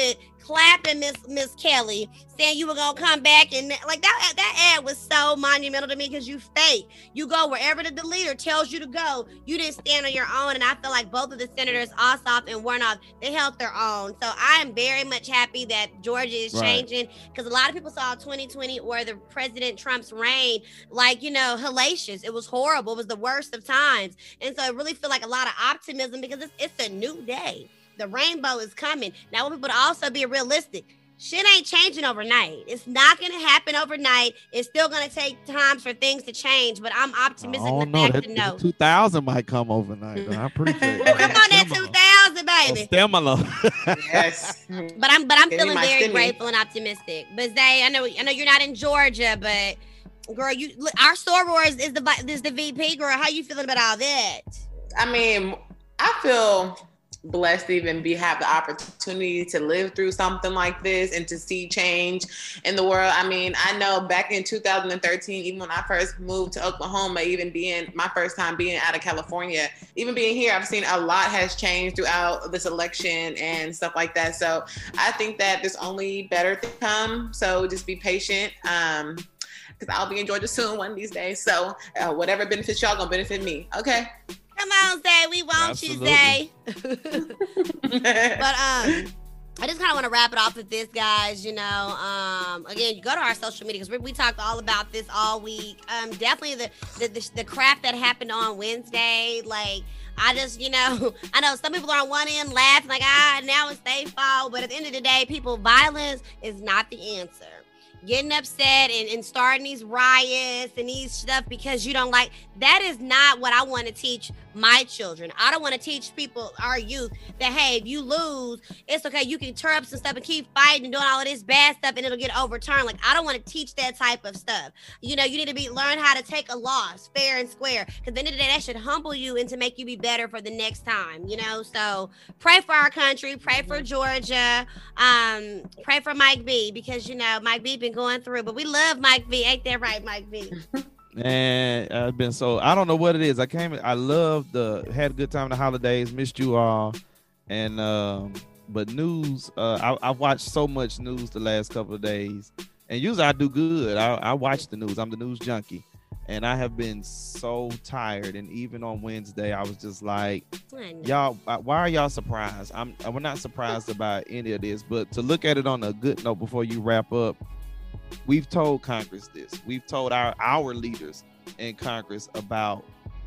clapping Miss Miss Kelly, saying you were gonna come back, and like that that ad was so monumental to me because you fake. You go wherever the, the leader tells you to go. You didn't stand on your own, and I feel like both of the senators, Ossoff and Warnock, they held their own. So I am very much happy that Georgia is Right. changing, because a lot of people saw twenty twenty or the President Trump's reign like, you know, hellacious. It was horrible. It was the worst of times, and so I really feel like a lot of optimism because it's, it's a new day. The rainbow is coming. Now, I want people to also be realistic. Shit ain't changing overnight. It's not going to happen overnight. It's still going to take time for things to change, but I'm optimistic Oh in no, the fact that, to know. two thousand might come overnight. Though. I appreciate Well, come on, that two thousand, baby. Stimulus. Yes. But I'm, but I'm Give me feeling my very stimmy. grateful and optimistic. But Zay, I know, I know you're not in Georgia, but girl, you look, our soror is, is the vi- is the V P. Girl, how you feeling about all that? I mean, I feel blessed to even be have the opportunity to live through something like this and to see change in the world. I mean, I know back in two thousand thirteen, even when I first moved to Oklahoma, even being my first time being out of California, even being here, I've seen a lot has changed throughout this election and stuff like that. So I think that there's only better to come. So just be patient. Um, because I'll be in Georgia soon one of these days. So uh, whatever benefits y'all gonna benefit me. Okay. Come on, Zay. We want Absolutely. you, Zay. But um, I just kind of want to wrap it off with this, guys. You know, um, again, you go to our social media because we, we talked all about this all week. Um, definitely the, the the the crap that happened on Wednesday. Like, I just, you know, I know some people are on one end laughing like, ah, now it's their fault. But at the end of the day, people, violence is not the answer. Getting upset and, and starting these riots and these stuff because you don't like, that is not what I want to teach my children. I don't want to teach people, our youth, that, hey, if you lose, it's okay. You can tear up some stuff and keep fighting and doing all of this bad stuff and it'll get overturned. Like, I don't want to teach that type of stuff. You know, you need to be learn how to take a loss fair and square, because at the end of the day, that should humble you and to make you be better for the next time, you know? So pray for our country, pray for Georgia, um, pray for Mike V, because, you know, Mike V been going through, but we love Mike V. Ain't that right, Mike V? And I've been so, I don't know what it is. I came, I loved the, had a good time in the holidays, missed you all. And, um, but news, uh, I, I watched so much news the last couple of days. And usually I do good. I, I watch the news. I'm the news junkie. And I have been so tired. And even on Wednesday, I was just like, y'all, why are y'all surprised? I'm, we're not surprised about any of this. But to look at it on a good note before you wrap up, we've told Congress this. We've told our our leaders in Congress about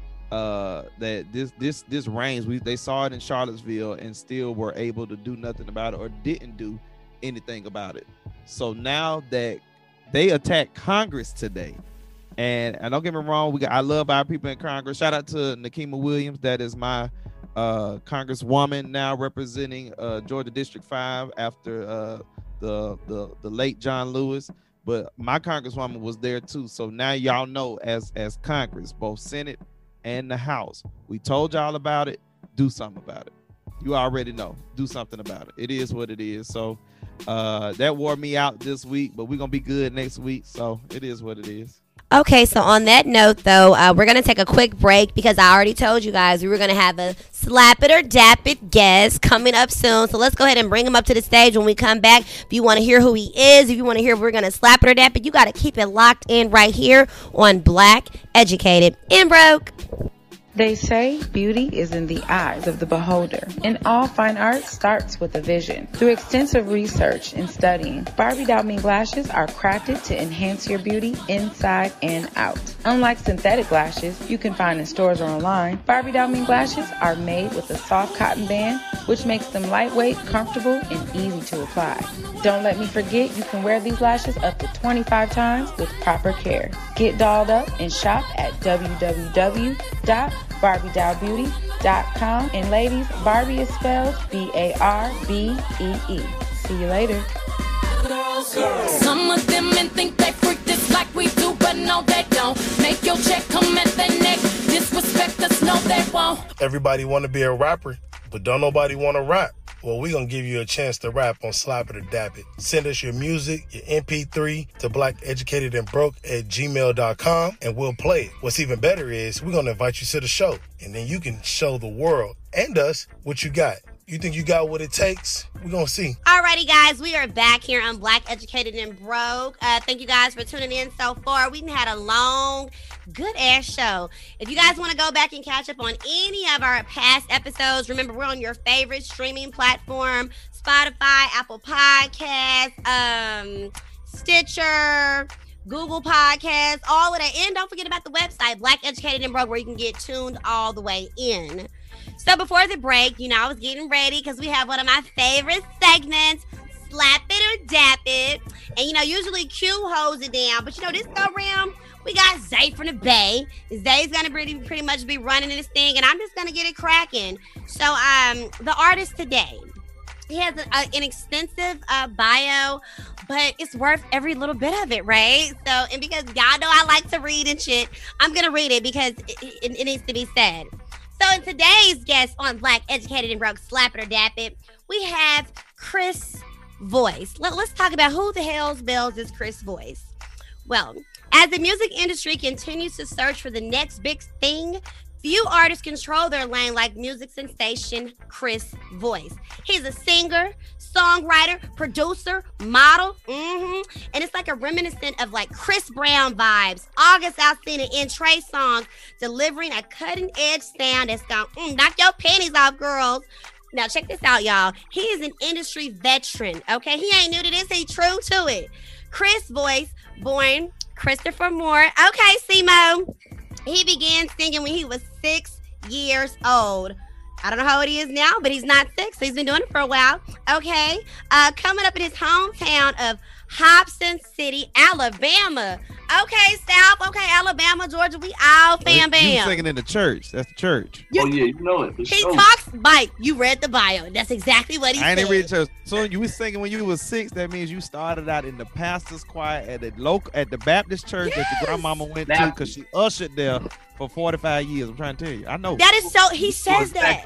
uh, that this this this reigns. We they saw it in Charlottesville and still were able to do nothing about it or didn't do anything about it. So now that they attacked Congress today, and, and don't get me wrong, we got I love our people in Congress. Shout out to Nikema Williams, that is my uh, Congresswoman now representing uh, Georgia District five after uh, the the the late John Lewis. But my Congresswoman was there too. So now y'all know, as as Congress, both Senate and the House, we told y'all about it. Do something about it. You already know. Do something about it. It is what it is. So uh, that wore me out this week, but we're going to be good next week. So it is what it is. Okay, so on that note, though, uh, we're going to take a quick break because I already told you guys we were going to have a slap it or dap it guest coming up soon. So let's go ahead and bring him up to the stage when we come back. If you want to hear who he is, if you want to hear if we're going to slap it or dap it, you got to keep it locked in right here on Black, Educated, and Broke. They say beauty is in the eyes of the beholder, and all fine art starts with a vision. Through extensive research and studying, Barbie Doll Me lashes are crafted to enhance your beauty inside and out. Unlike synthetic lashes you can find in stores or online, Barbie Doll Me lashes are made with a soft cotton band, which makes them lightweight, comfortable, and easy to apply. Don't let me forget you can wear these lashes up to twenty-five times with proper care. Get dolled up and shop at w w w dot barbie doll beauty dot com. And ladies, Barbie is spelled B A R B E E. See you later. Some of them men think they freak this like we do, but no they don't. Make your check come at their neck. Disrespect us, no they won't. Everybody want to be a rapper, but don't nobody want to rap. Well, we're going to give you a chance to rap on Slap It or Dap It. Send us your music, your M P three to black educated and broke at gmail dot com and we'll play it. What's even better is we're going to invite you to the show, and then you can show the world and us what you got. You think you got what it takes? We're going to see. Alrighty, guys, we are back here on Black Educated and Broke. Uh, thank you guys for tuning in so far. We've had a long, good-ass show. If you guys want to go back and catch up on any of our past episodes, remember, we're on your favorite streaming platform, Spotify, Apple Podcasts, um, Stitcher, Google Podcasts, all of that. And don't forget about the website, Black Educated and Broke, where you can get tuned all the way in. So before the break, you know, I was getting ready because we have one of my favorite segments, Slap It or Dap It. And, you know, usually Q holds it down. But, you know, this go round, we got Zay from the Bay. Zay's going to pretty, pretty much be running this thing, and I'm just going to get it cracking. So um, the artist today, he has a, a, an extensive uh, bio, but it's worth every little bit of it, right? So, and because y'all know I like to read and shit, I'm going to read it because it, it, it needs to be said. So in today's guest on Black Educated and Broke, Slap It or Dap It, we have Chris Voice. Let, let's talk about who the hell's bells is Chris Voice. Well, as the music industry continues to search for the next big thing, few artists control their lane like music sensation Chris Voice. He's a singer, songwriter, producer, model, mm-hmm. and it's like a reminiscent of like Chris Brown vibes, August Alsina and Trey Songz, delivering a cutting-edge sound that's gonna mm, knock your panties off, girls. Now check this out, y'all. He is an industry veteran, okay? He ain't new to this, he true to it. Chris Voice, born Christopher Moore. Okay, Simo. He began singing when he was six years old. I don't know how old he is now, but he's not six. So he's been doing it for a while. Okay. Uh, coming up in his hometown of Hobson City, Alabama. Okay, South. Okay, Alabama, Georgia. We all fam bam. You singing in the church. That's the church. You, oh, yeah, you know it. He sure. talks, Mike. You read the bio. That's exactly what he I said. I didn't read the church. So you were singing when you was six. That means you started out in the pastor's choir at the local, at the Baptist church yes. that your grandmama went to because she ushered there for forty-five years. I'm trying to tell you. I know. That is so, he says that.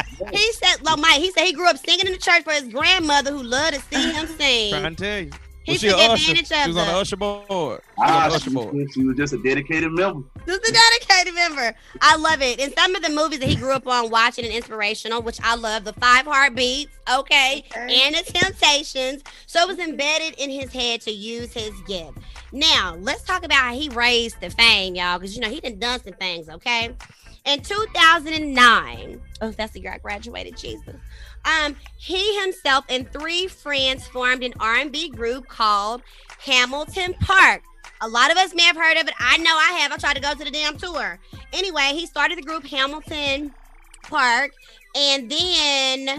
He said, well, Mike, he said he grew up singing in the church for his grandmother who loved to see him sing. Trying to tell you. He was took she advantage of She was the, on the usher board. She, ah, was, usher she, board. she was just a dedicated member. Just a dedicated member. I love it. And some of the movies that he grew up on watching and inspirational, which I love, the Five Heartbeats, okay, okay, and the Temptations. So it was embedded in his head to use his gift. Now, let's talk about how he raised to fame, y'all, because, you know, he done done some things, okay? In two thousand nine, oh, that's the year I graduated, Jesus. Um, he himself and three friends formed an R and B group called Hamilton Park. A lot of us may have heard of it. I know I have. I tried to go to the damn tour. Anyway, he started the group Hamilton Park, and then,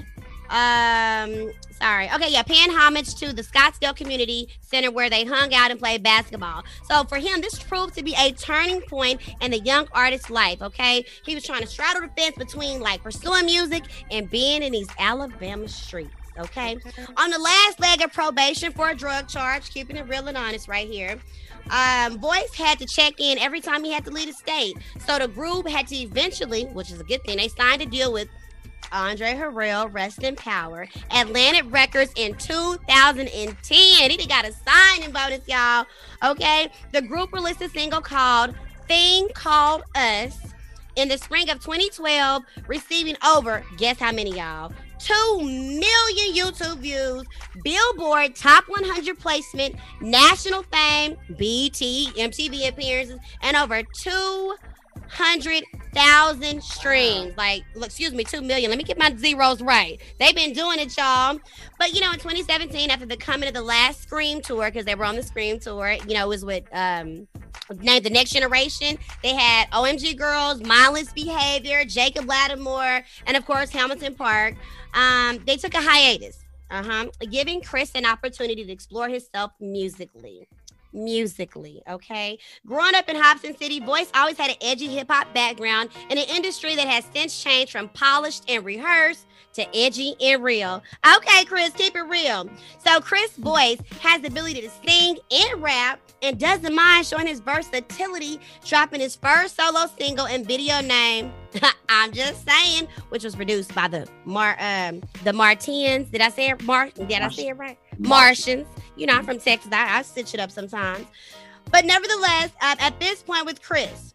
um, sorry. Okay, yeah, paying homage to the Scottsdale Community Center where they hung out and played basketball. So for him, this proved to be a turning point in the young artist's life, okay? He was trying to straddle the fence between, like, pursuing music and being in these Alabama streets, okay? On the last leg of probation for a drug charge, keeping it real and honest right here, um, Voice had to check in every time he had to leave the state. So the group had to eventually, which is a good thing, they signed a deal with Andre Harrell, rest in power, Atlantic Records in two thousand ten. He done got a signing bonus, y'all. Okay, the group released a single called Thing Called Us in the spring of twenty twelve, receiving over, guess how many, y'all? two million YouTube views, Billboard Top one hundred placement, national fame, B E T, M T V appearances, and over two hundred thousand streams. Like, look, excuse me, two million. Let me get my zeros right. They've been doing it, y'all. But, you know, in twenty seventeen, after the coming of the last Scream tour, because they were on the Scream tour, you know, it was with um, named The Next Generation. They had O M G Girls, Mindless Behavior, Jacob Lattimore, and, of course, Hamilton Park. Um, they took a hiatus, uh-huh, giving Chris an opportunity to explore himself musically. Musically, okay? Growing up in Hobson City, Voice always had an edgy hip-hop background in an industry that has since changed from polished and rehearsed to edgy and real. Okay, Chris, keep it real. So Chris Voice has the ability to sing and rap and doesn't mind showing his versatility, dropping his first solo single and video named I'm Just Saying, which was produced by the Mar um the Martins. Did I say it? Mar did I say it right? Martians. You know, I'm from Texas. I, I stitch it up sometimes. But nevertheless, uh, at this point with Chris,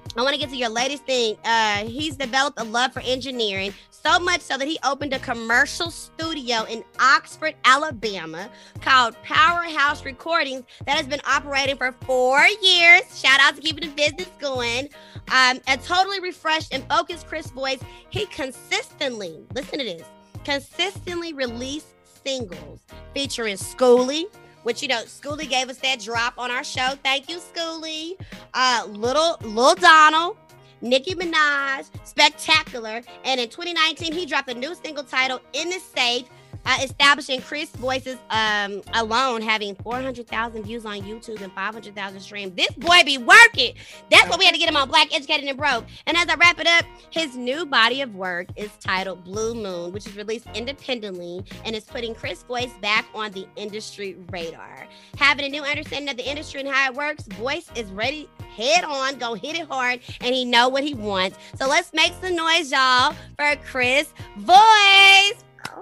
I want to get to your latest thing. Uh, he's developed a love for engineering, so much so that he opened a commercial studio in Oxford, Alabama, called Powerhouse Recordings that has been operating for four years. Shout out to keeping the business going. Um, a totally refreshed and focused Chris voice. He consistently, listen to this, consistently released singles featuring Schoolie, which, you know, Schoolie gave us that drop on our show. Thank you, Schoolie. Uh, Little Lil Donald, Nicki Minaj, Spectacular. And in twenty nineteen, he dropped a new single titled In the Safe, uh, establishing Chris Voices um, alone having four hundred thousand views on YouTube and five hundred thousand streams. This boy be working. That's why we had to get him on Black Educated and Broke. And as I wrap it up, his new body of work is titled Blue Moon, which is released independently and is putting Chris Voice back on the industry radar. Having a new understanding of the industry and how it works, Voice is ready, head on, go hit it hard, and he know what he wants. So let's make some noise, y'all, for Chris Voice.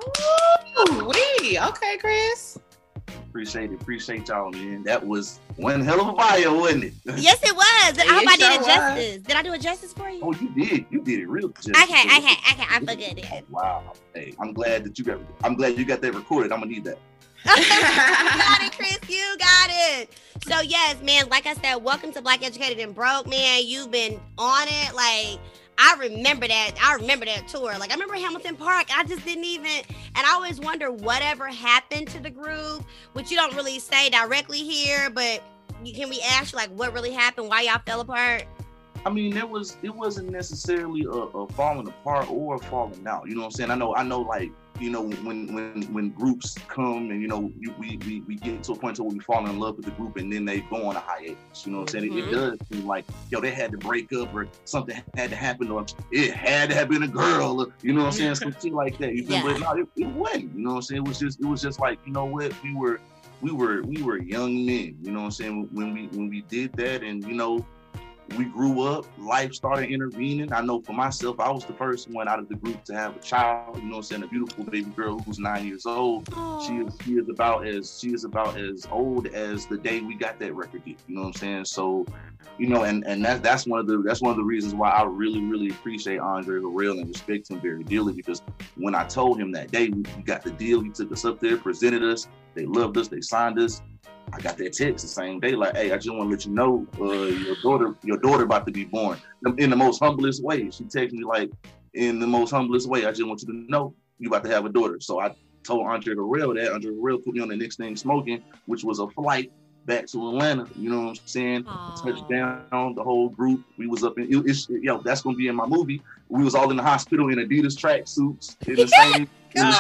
Oh, we okay, Chris. Appreciate it. Appreciate y'all, man. That was one hell of a bio, wasn't it? Yes, it was. I hope It I did sure it was. justice. Did I do it justice for you? Oh, you did. You did it real justice. Okay, okay, okay. I forget it. Wow. Hey, I'm glad that you got. I'm glad you got that recorded. I'm gonna need that. You got it, Chris. You got it. So yes, man. Like I said, welcome to Black Educated and Broke, man. You've been on it. Like I remember that. I remember that tour. Like I remember Hamilton Park. I just didn't even. And I always wonder whatever happened to the group, which you don't really say directly here, but you, can we ask you like what really happened? Why y'all fell apart? I mean, there was it wasn't necessarily a, a falling apart or a falling out. You know what I'm saying? I know, I know, like, you know, when when when groups come and, you know, you, we, we we get to a point where we fall in love with the group and then they go on a hiatus. You know what I'm saying? Mm-hmm. It, it does seem like, yo, they had to break up or something had to happen or it had to have been a girl. Or, you know what I'm saying? Something like that. You feel? Yeah. But no, it, it wasn't. You know what I'm saying? It was just it was just like, you know what? We were we were we were young men. You know what I'm saying? When we when we did that, and you know. We grew up, life started intervening. I know for myself, I was the first one out of the group to have a child, you know what I'm saying, a beautiful baby girl who's nine years old. Aww. She is she is about as she is about as old as the day we got that record deal, you know what I'm saying? So, you know, and, and that that's one of the that's one of the reasons why I really, really appreciate Andre Harrell and respect him very dearly, because when I told him that day we got the deal, he took us up there, presented us, they loved us, they signed us. I got that text the same day, like, hey, I just want to let you know, uh, your daughter, your daughter about to be born. In the most humblest way. She texted me like, in the most humblest way, I just want you to know you about to have a daughter. So I told Andre Harrell that. Andre Harrell put me on the Next Thing Smoking, which was a flight back to Atlanta. You know what I'm saying? Touchdown, the whole group. We was up in, it, it's, yo, that's gonna be in my movie. We was all in the hospital in Adidas tracksuits in the same, in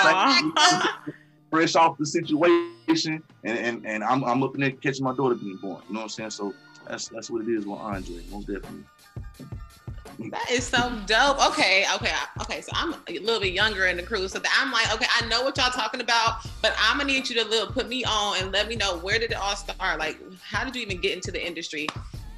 the same fresh off the situation, and, and, and I'm I'm up in there catching my daughter being born. You know what I'm saying? So that's that's what it is with Andre, most definitely. That is so dope. Okay, okay, okay. So I'm a little bit younger in the crew, so that I'm like, okay, I know what y'all talking about, but I'm gonna need you to little put me on and let me know, where did it all start? Like, how did you even get into the industry?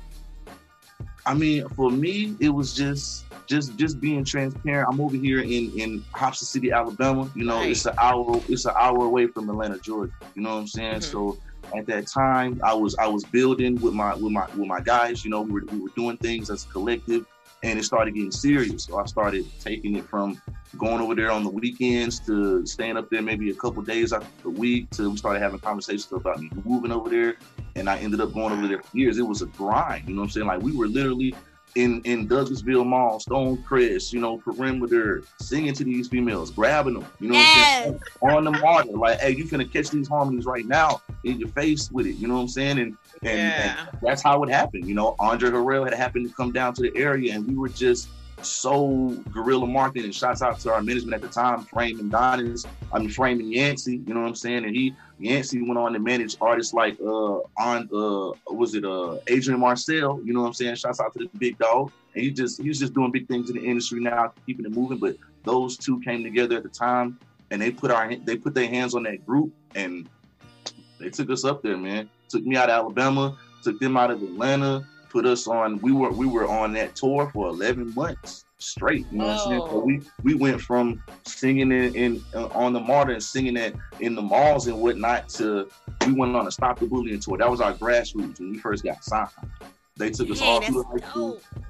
I mean, for me, it was just just just being transparent. I'm over here in in Hobson City, Alabama. You know, Right. it's an hour it's an hour away from Atlanta, Georgia. You know what I'm saying? Mhm. So at that time, I was I was building with my with my with my guys. You know, we were we were doing things as a collective, and it started getting serious. So I started taking it from going over there on the weekends to staying up there maybe a couple days out the week, to we started having conversations about me moving over there. And I ended up going over there for years. It was a grind, you know what I'm saying? Like, we were literally in, in Douglasville Mall, Stonecrest, you know, Perimeter, singing to these females, grabbing them, you know Yes. what I'm saying? On the water, like, hey, you finna catch these harmonies right now in your face with it, you know what I'm saying? And and, Yeah. and that's how it happened. You know, Andre Harrell had happened to come down to the area, and we were just so guerrilla marketing. And shouts out to our management at the time, Frame and Donis, I mean Frame and Yancey, you know what I'm saying? And he Yancey went on to manage artists like uh on uh was it uh Adrian Marcel, you know what I'm saying? Shouts out to the big dog. And he just he was just doing big things in the industry now, keeping it moving. But those two came together at the time, and they put our they put their hands on that group, and they took us up there, man. Took me out of Alabama, took them out of Atlanta, put us on. We were we were on that tour for eleven months straight. You know what I'm saying? So Oh. we we went from singing in, in uh, on the Martyr and singing at in the malls and whatnot to we went on a Stop the Bullying tour. That was our grassroots when we first got signed. They took us Hey, all that's through high school. dope.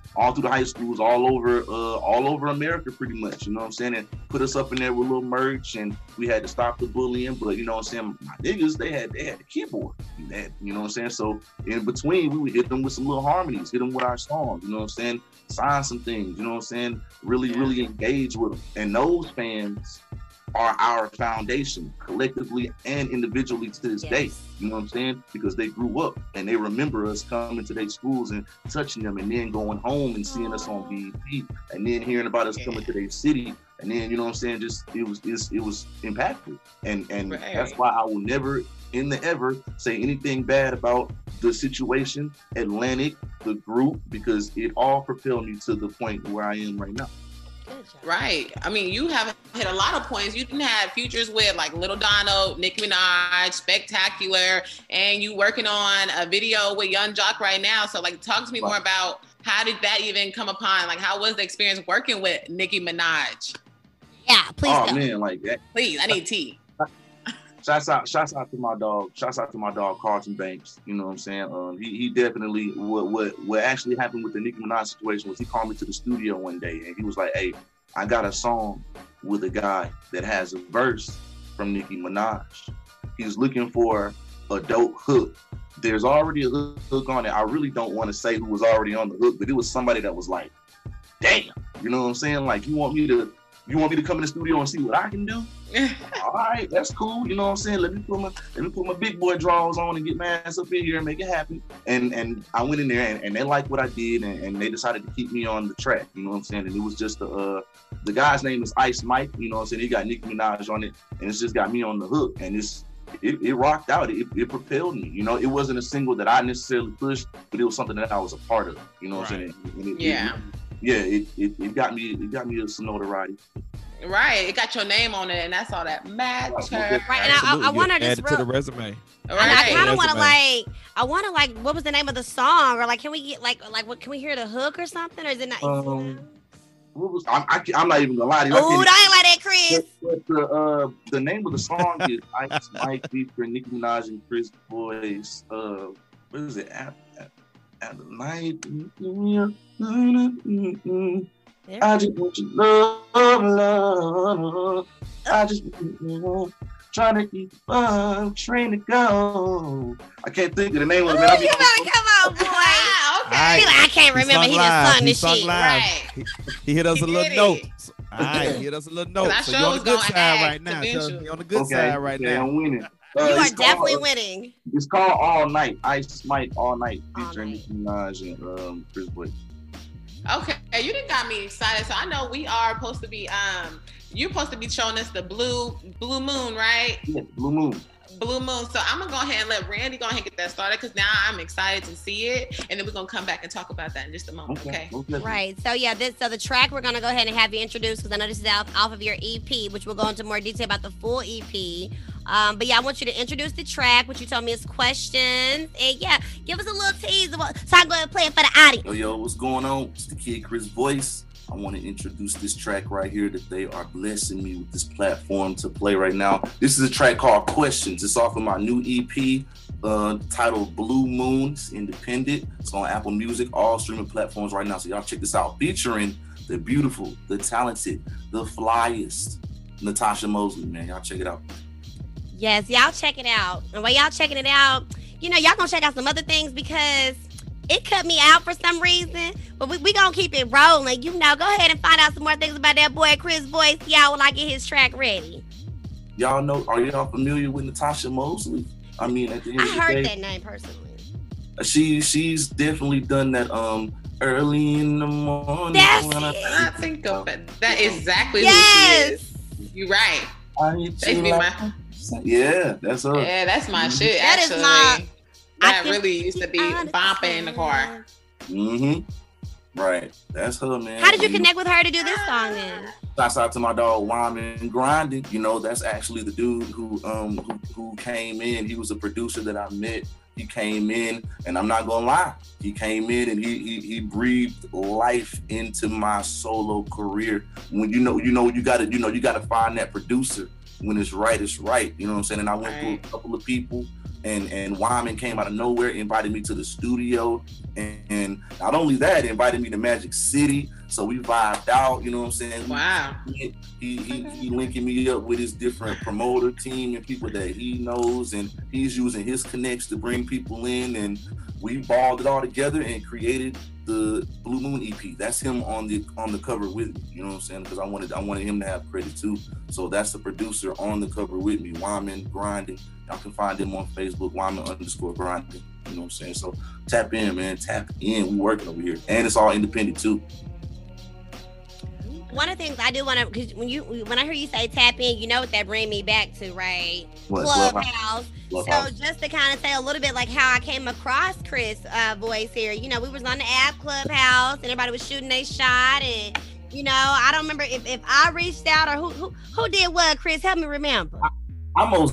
all through the high schools, all over, uh, all over America, pretty much. You know what I'm saying? And put us up in there with little merch, and we had to stop the bullying. But you know what I'm saying? My niggas, they had they had the keyboard. They had, you know what I'm saying? So in between, we would hit them with some little harmonies, hit them with our songs. You know what I'm saying? Sign some things. You know what I'm saying? Really, really engage with them. And those fans are our foundation, collectively and individually to this yes. day. You know what I'm saying? Because they grew up and they remember us coming to their schools and touching them, and then going home and seeing us on B E T, and then hearing about us yeah. coming to their city, and then you know what I'm saying? Just it was it, it was impactful, and and right. that's why I will never in the ever say anything bad about the situation, Atlantic, the group, because it all propelled me to the point where I am right now. Right. I mean, you have hit a lot of points. You didn't have features with like Little Dono, Nicki Minaj, Spectacular, and you working on a video with Young Jock right now. So like, talk to me more about how did that even come upon? Like, how was the experience working with Nicki Minaj? Yeah, please. Oh go. man, like that. Please, I need tea. Shouts out, shouts out to my dog. Shouts out to my dog Carlton Banks. You know what I'm saying? Um, he he definitely what what what actually happened with the Nicki Minaj situation was he called me to the studio one day and he was like, "Hey, I got a song with a guy that has a verse from Nicki Minaj. He's looking for a dope hook. There's already a hook on it. I really don't want to say who was already on the hook, but it was somebody that was like, damn. You know what I'm saying? Like, you want me to you want me to come in the studio and see what I can do? All right, that's cool. You know what I'm saying? Let me put my let me put my big boy drawers on and get my ass up in here and make it happen. And and I went in there and, and they liked what I did, and, and they decided to keep me on the track. You know what I'm saying? And it was just the uh, the guy's name is Ice Mike. You know what I'm saying? He got Nicki Minaj on it, and it's just got me on the hook. And it's it, it rocked out. It, it propelled me. You know, it wasn't a single that I necessarily pushed, but it was something that I was a part of. You know what right. I'm saying? And it, yeah. It, yeah, it, it it got me it got me some notoriety. Right, it got your name on it, and that's all that matters. Right, and I, I want to just add it to the resume. Right. I kind of want to like, I want to like, what was the name of the song, or like, can we get like, like, what can we hear the hook or something, or is it not? Um, what was, I'm, I, I'm not even gonna lie to you. Oh, don't ain't like that, Chris. But, but the uh, the name of the song is Ice Mike featuring Nicki Minaj and Chris Boyce. Uh, what is it? At, at, at the night. Yeah. I just want your love, love. I just want your love. Trying to keep on train to go. I can't think of the name of it. Ooh, you better come on, boy. Okay. Right. I can't remember. He, he just sung this shit. Right. He, he hit us he a little note. All right, he hit us a little note. So you're on the good side right now. You're on the good okay. side right okay, now. I'm winning. Uh, you are definitely called, winning. It's called All Night. Ice Mike All Night featuring Nicki Minaj and um, Chris Boyce. Okay, you done got me excited. So I know we are supposed to be um you're supposed to be showing us the blue blue moon, right? Yeah, blue moon. Blue moon. So I'm gonna go ahead and let Randy go ahead and get that started because now I'm excited to see it, and then we're gonna come back and talk about that in just a moment. Okay. okay. okay. Right. So yeah, this so the track we're gonna go ahead and have you introduce because I know this is out off of your E P, which we'll go into more detail about the full E P. Um, but yeah, I want you to introduce the track, which you told me is questions, and yeah, give us a little tease of what, so I can go ahead and play it for the audience. Yo, yo, what's going on? It's the kid Chris Boyce. I want to introduce this track right here that they are blessing me with this platform to play right now. This is a track called Questions. It's off of my new E P uh, titled Blue Moon. It's independent. It's on Apple Music, all streaming platforms right now. So y'all check this out. Featuring the beautiful, the talented, the flyest Natasha Mosley, man. Y'all check it out. Yes, y'all check it out. And while y'all checking it out, you know, y'all gonna check out some other things because it cut me out for some reason. But we we gonna keep it rolling. You know, go ahead and find out some more things about that boy Chris Boyce. Y'all when I get his track ready. Y'all know, are y'all familiar with Natasha Mosley? I mean, at the end I of the heard day, that name personally. She she's definitely done that um early in the morning. That's when it. I think of it. That is exactly yes. who she is. You're right. I need to like, my... Yeah, that's her. Yeah, that's my mm-hmm. shit. That actually. is my. That really used to be bumping in the car. Mm-hmm. Right. That's her, man. How did you connect with her to do this song then? Shouts out to my dog Wyman Grinding. You know, that's actually the dude who um who, who came in. He was a producer that I met. He came in, and I'm not gonna lie, he came in and he he, he breathed life into my solo career. When you know, you know, you gotta, you know, you gotta find that producer. When it's right, it's right. You know what I'm saying? And I went right. through a couple of people. And and Wyman came out of nowhere, invited me to the studio, and, and not only that, invited me to Magic City. So we vibed out, you know what I'm saying? Wow. He he, he, he linking me up with his different promoter team and people that he knows, and he's using his connects to bring people in, and we balled it all together and created the Blue Moon E P. That's him on the on the cover with me, you know what I'm saying? Because I wanted I wanted him to have credit too. So that's the producer on the cover with me, Wyman Grinding. Y'all can find him on Facebook, Wyman underscore Grinding. You know what I'm saying? So tap in, man. Tap in. We working over here, and it's all independent too. One of the things I do want to, because when you when I hear you say tap in, you know what that bring me back to, right? What, Clubhouse. Clubhouse. So just to kind of say a little bit like how I came across Chris' uh, voice here. You know, we was on the app Clubhouse, and everybody was shooting their shot, and you know, I don't remember if, if I reached out or who who who did what. Chris, help me remember. I, I most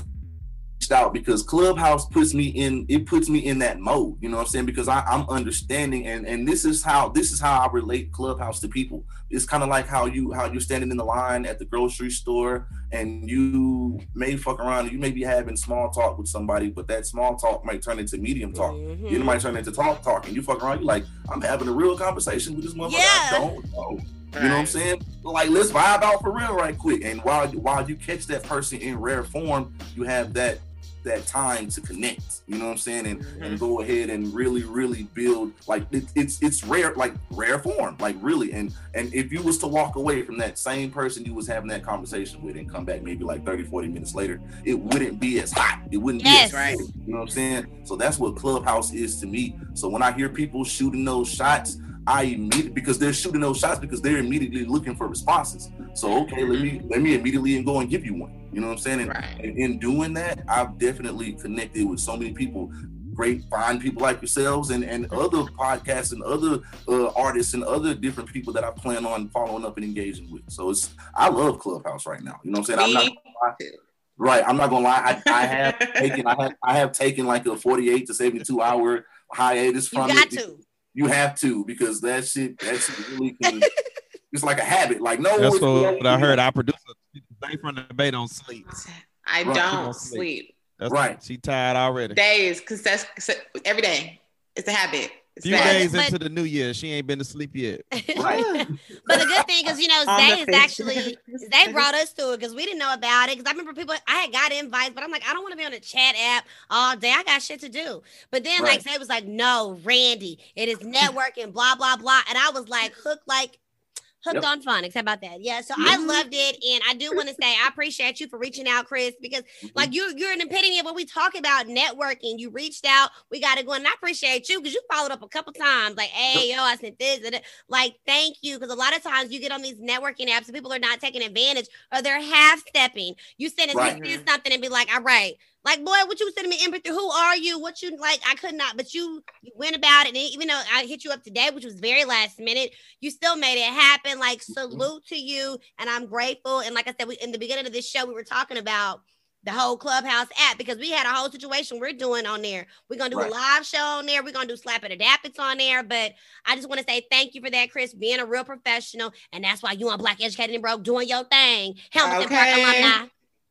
out because Clubhouse puts me in it puts me in that mode, you know what I'm saying? Because I, I'm understanding, and and this is how this is how I relate Clubhouse to people. It's kind of like how you how you're standing in the line at the grocery store, and you may fuck around and you may be having small talk with somebody, but that small talk might turn into medium talk. Mm-hmm. It might turn into talk talk, and you fuck around, you're like, I'm having a real conversation with this motherfucker. Yeah. I don't know. You know what I'm saying? Like, let's vibe out for real right quick. And while while you catch that person in rare form, you have that that time to connect, you know what I'm saying, and, mm-hmm. and go ahead and really, really build, like, it, it's it's rare, like rare form, like really, and and if you was to walk away from that same person you was having that conversation with and come back maybe like thirty, forty minutes later, it wouldn't be as hot, it wouldn't yes. be as right, you know what I'm saying? So that's what Clubhouse is to me. So when I hear people shooting those shots, I immediately, because they're shooting those shots because they're immediately looking for responses. So okay, let me let me immediately and go and give you one. You know what I'm saying? And, right. and in doing that, I've definitely connected with so many people, great, fine people like yourselves, and, and other podcasts and other uh, artists and other different people that I plan on following up and engaging with. So it's I love Clubhouse right now. You know what I'm saying? Me I'm not gonna lie. Right, I'm not gonna lie. I, I have taken I have I have taken like a forty-eight to seventy-two hour hiatus from you got it. To. You have to, because that shit that shit really can. It's like a habit. Like no. That's what, what I heard. Our producer, Dave from the Bay, don't sleep. I Right. don't, don't sleep. sleep. That's Right. She tired already. Days, because that's every day. It's a habit. It's Few bad. days But- into the new year, she ain't been to sleep yet. Right. But the good thing is, you know, On Zay the is fish. actually, Zay brought us to it because we didn't know about it. Because I remember people, I had got invites, but I'm like, I don't want to be on a chat app all day. I got shit to do. But then, Right. like, Zay was like, no, Randy, it is networking, blah, blah, blah. And I was like, hooked, like, hooked Yep. on phonics. How about that? Yeah. So Yep. I loved it. And I do want to say, I appreciate you for reaching out, Chris, because like you, you're an epitome of what we talk about networking. You reached out, we got to go. And I appreciate you because you followed up a couple times. Like, hey, yo, I sent this. And that. Like, thank you. Because a lot of times you get on these networking apps and people are not taking advantage or they're half stepping. You send us Right. you send something and be like, all right. Like, boy, what you sending me empathy? Who are you? What you like? I could not, but you, you went about it. And even though I hit you up today, which was very last minute, you still made it happen. Like, salute to you. And I'm grateful. And like I said, we, in the beginning of this show, we were talking about the whole Clubhouse app because we had a whole situation we're doing on there. We're going to do Right. a live show on there. We're going to do Slap It or Dap It's on there. But I just want to say thank you for that, Chris, being a real professional. And that's why you on Black Educated and Broke doing your thing. Hamilton Park Okay. alumni.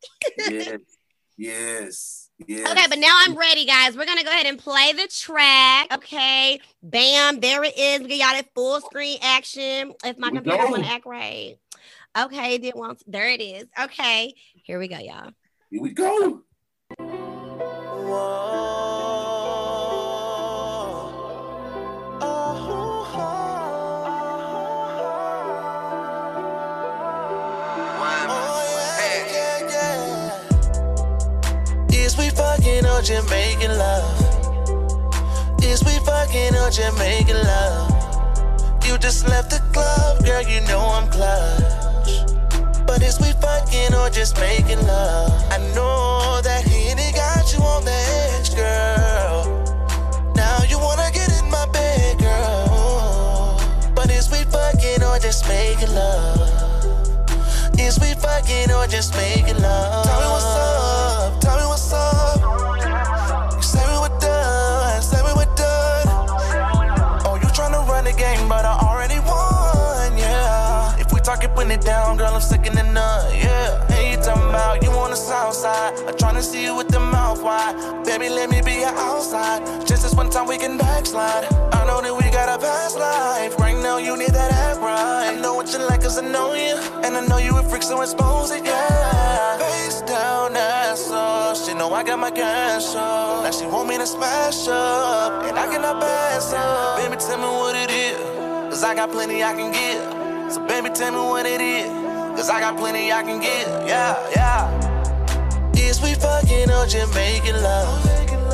Yes. Yes. Yes. Okay, but now I'm ready, guys. We're gonna go ahead and play the track. Okay, bam, there it is. We got y'all that full screen action. If my We computer go. want to act right. Okay, did want there it is. Okay, here we go, y'all. Here we go. Is we fucking or just making love? Is we fucking or just making love? You just left the club, girl, you know I'm clutch. But is we fucking or just making love? I know that Henny got you on the edge, girl. Now you wanna get in my bed, girl. But is we fucking or just making love? Is we fucking or just making love? Tell me what's up, tell me what's up. You say we were done, say we were done. Oh, you tryna run the game, but I already won, yeah. If we talking putting it down, girl, I'm sick in the nut, yeah. Hey, you talking about you on the south side. I'm trying to see you with the mouth wide. Baby, let me be your outside. Just this one time we can backslide. I know that we got a past life. Right now you need that act right. I know what you like cause I know you. And I know you a freak, so expose it, yeah. Face down, ass up. She know I got my cash up. Now she want me to smash up. And I cannot pass up. Baby, tell me what it is. Cause I got plenty I can give. So baby, tell me what it is. Cause I got plenty I can give. Yeah, yeah. Is we fucking or just making love?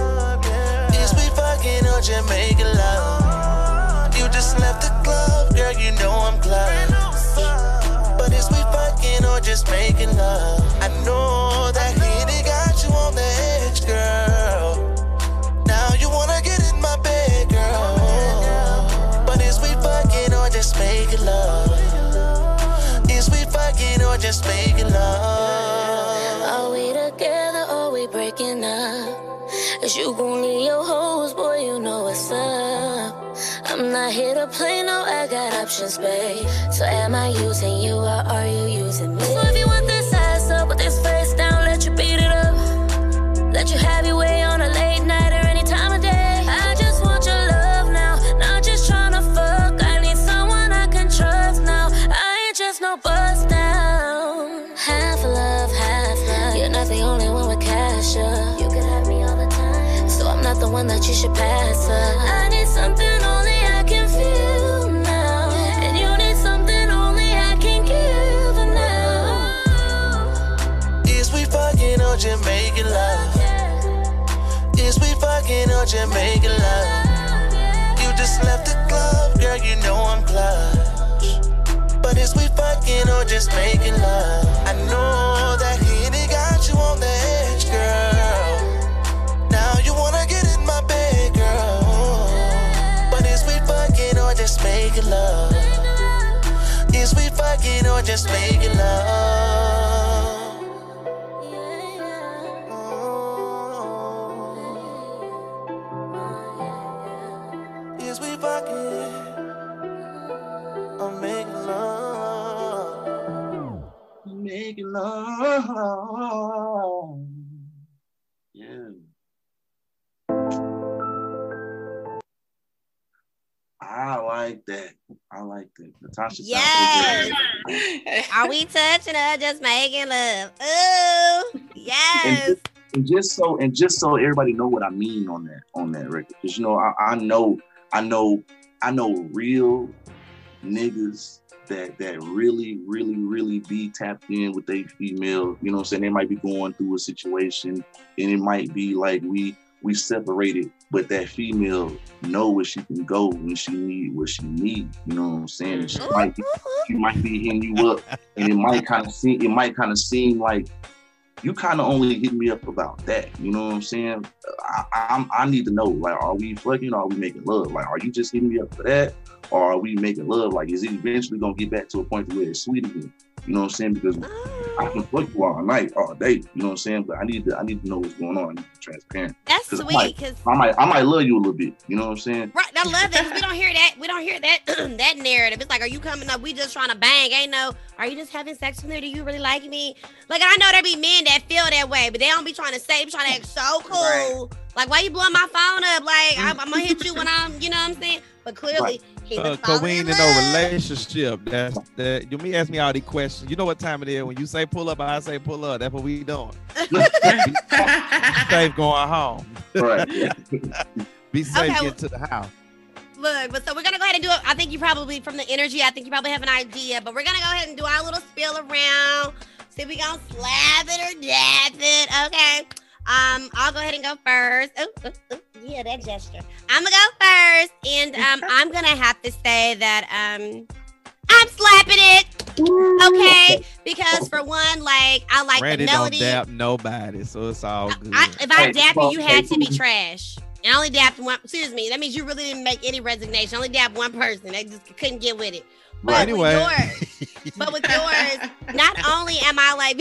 Is we fucking or just making love? You just left the club, girl, you know I'm clutch. But is we fucking or just making love? I know that Henny got you on the edge, girl. Now you wanna get in my bed, girl. But is we fucking or just making love? Is we fucking or just making love? Are we together or we breaking up? Is you gon' leave your hoes, boy, you know what's up. I'm not here to play, no, I got options, babe. So am I using you or are you using me? So if you want this ass up with this face down, let you beat it up. Let you have your way on a late night or any time of day. I just want your love now, not just tryna fuck. I need someone I can trust now. I ain't just no bust down. Half love, half love. You're not the only one with cash up. You could have me all the time, so I'm not the one that you should pass up. I need something only I can feel now, and you need something only I can give now. Is we fucking or just making love? Is we fucking or just making love? You just left the club, girl, you know I'm clutch. But is we fucking or just making love? I know that Henny got you on the edge, girl. Now you wanna get in my bed, girl. But is we fucking or just making love? Is we fucking or just making love? Is we fucking or making love? Making love. Yeah. I like that. I like that. Natasha. Yes. Are we touching or just making love? Ooh, yes. And just, and just so and just so everybody know what I mean on that on that record, because you know I, I know I know I know real niggas that that really really really be tapped in with a female. You know what I'm saying? They might be going through a situation, and it might be like we we separated, but that female know where she can go when she need what she need. You know what I'm saying? She might be, she might be hitting you up, and it might kind of seem it might kind of seem like you kind of only hit me up about that. You know what I'm saying? I, I I need to know, like, are we fucking or are we making love? Like, are you just hitting me up for that? Or are we making love? Like, is it eventually gonna get back to a point where it's sweet again? You know what I'm saying? Because I can fuck you all night, all day. You know what I'm saying? But I need to, I need to know what's going on. I need to be transparent. That's Cause sweet. I might, Cause I might, I might love you a little bit. You know what I'm saying? right, I love that. Cause we don't hear that. We don't hear that that narrative. It's like, are you coming up? We just trying to bang. Ain't no. Are you just having sex with me? Do you really like me? Like, I know there be men that feel that way, but they don't be trying to say, be trying to act so cool. Right. Like, why you blowing my phone up? Like, I'm, I'm gonna hit you when I'm, you know what I'm saying? But clearly, Right. he Uh, was Cause falling we ain't in in no love. relationship. That's that. You me ask me all these questions. You know what time it is. When you say pull up, I say pull up. That's what we doing. Be safe going home. Right. Be safe Okay, get to the house. Look, but so we're gonna go ahead and do it. I think you probably, from the energy, I think you probably have an idea. But we're gonna go ahead and do our little spiel around. See if we gonna slap it or dap it. Okay. Um, I'll go ahead and go first. Ooh, ooh, ooh, yeah, that gesture. I'm gonna go first, and um, I'm gonna have to say that um, I'm slapping it. Okay, because for one, like I like Randy the melody. don't dap nobody, so it's all good. I, if I Hey, dap you, well, you had hey, to be trash. And I only dapped one. Excuse me. That means you really didn't make any resignation. I only dapped one person. They just couldn't get with it. But Anyway. with yours, but with yours, not only am I like,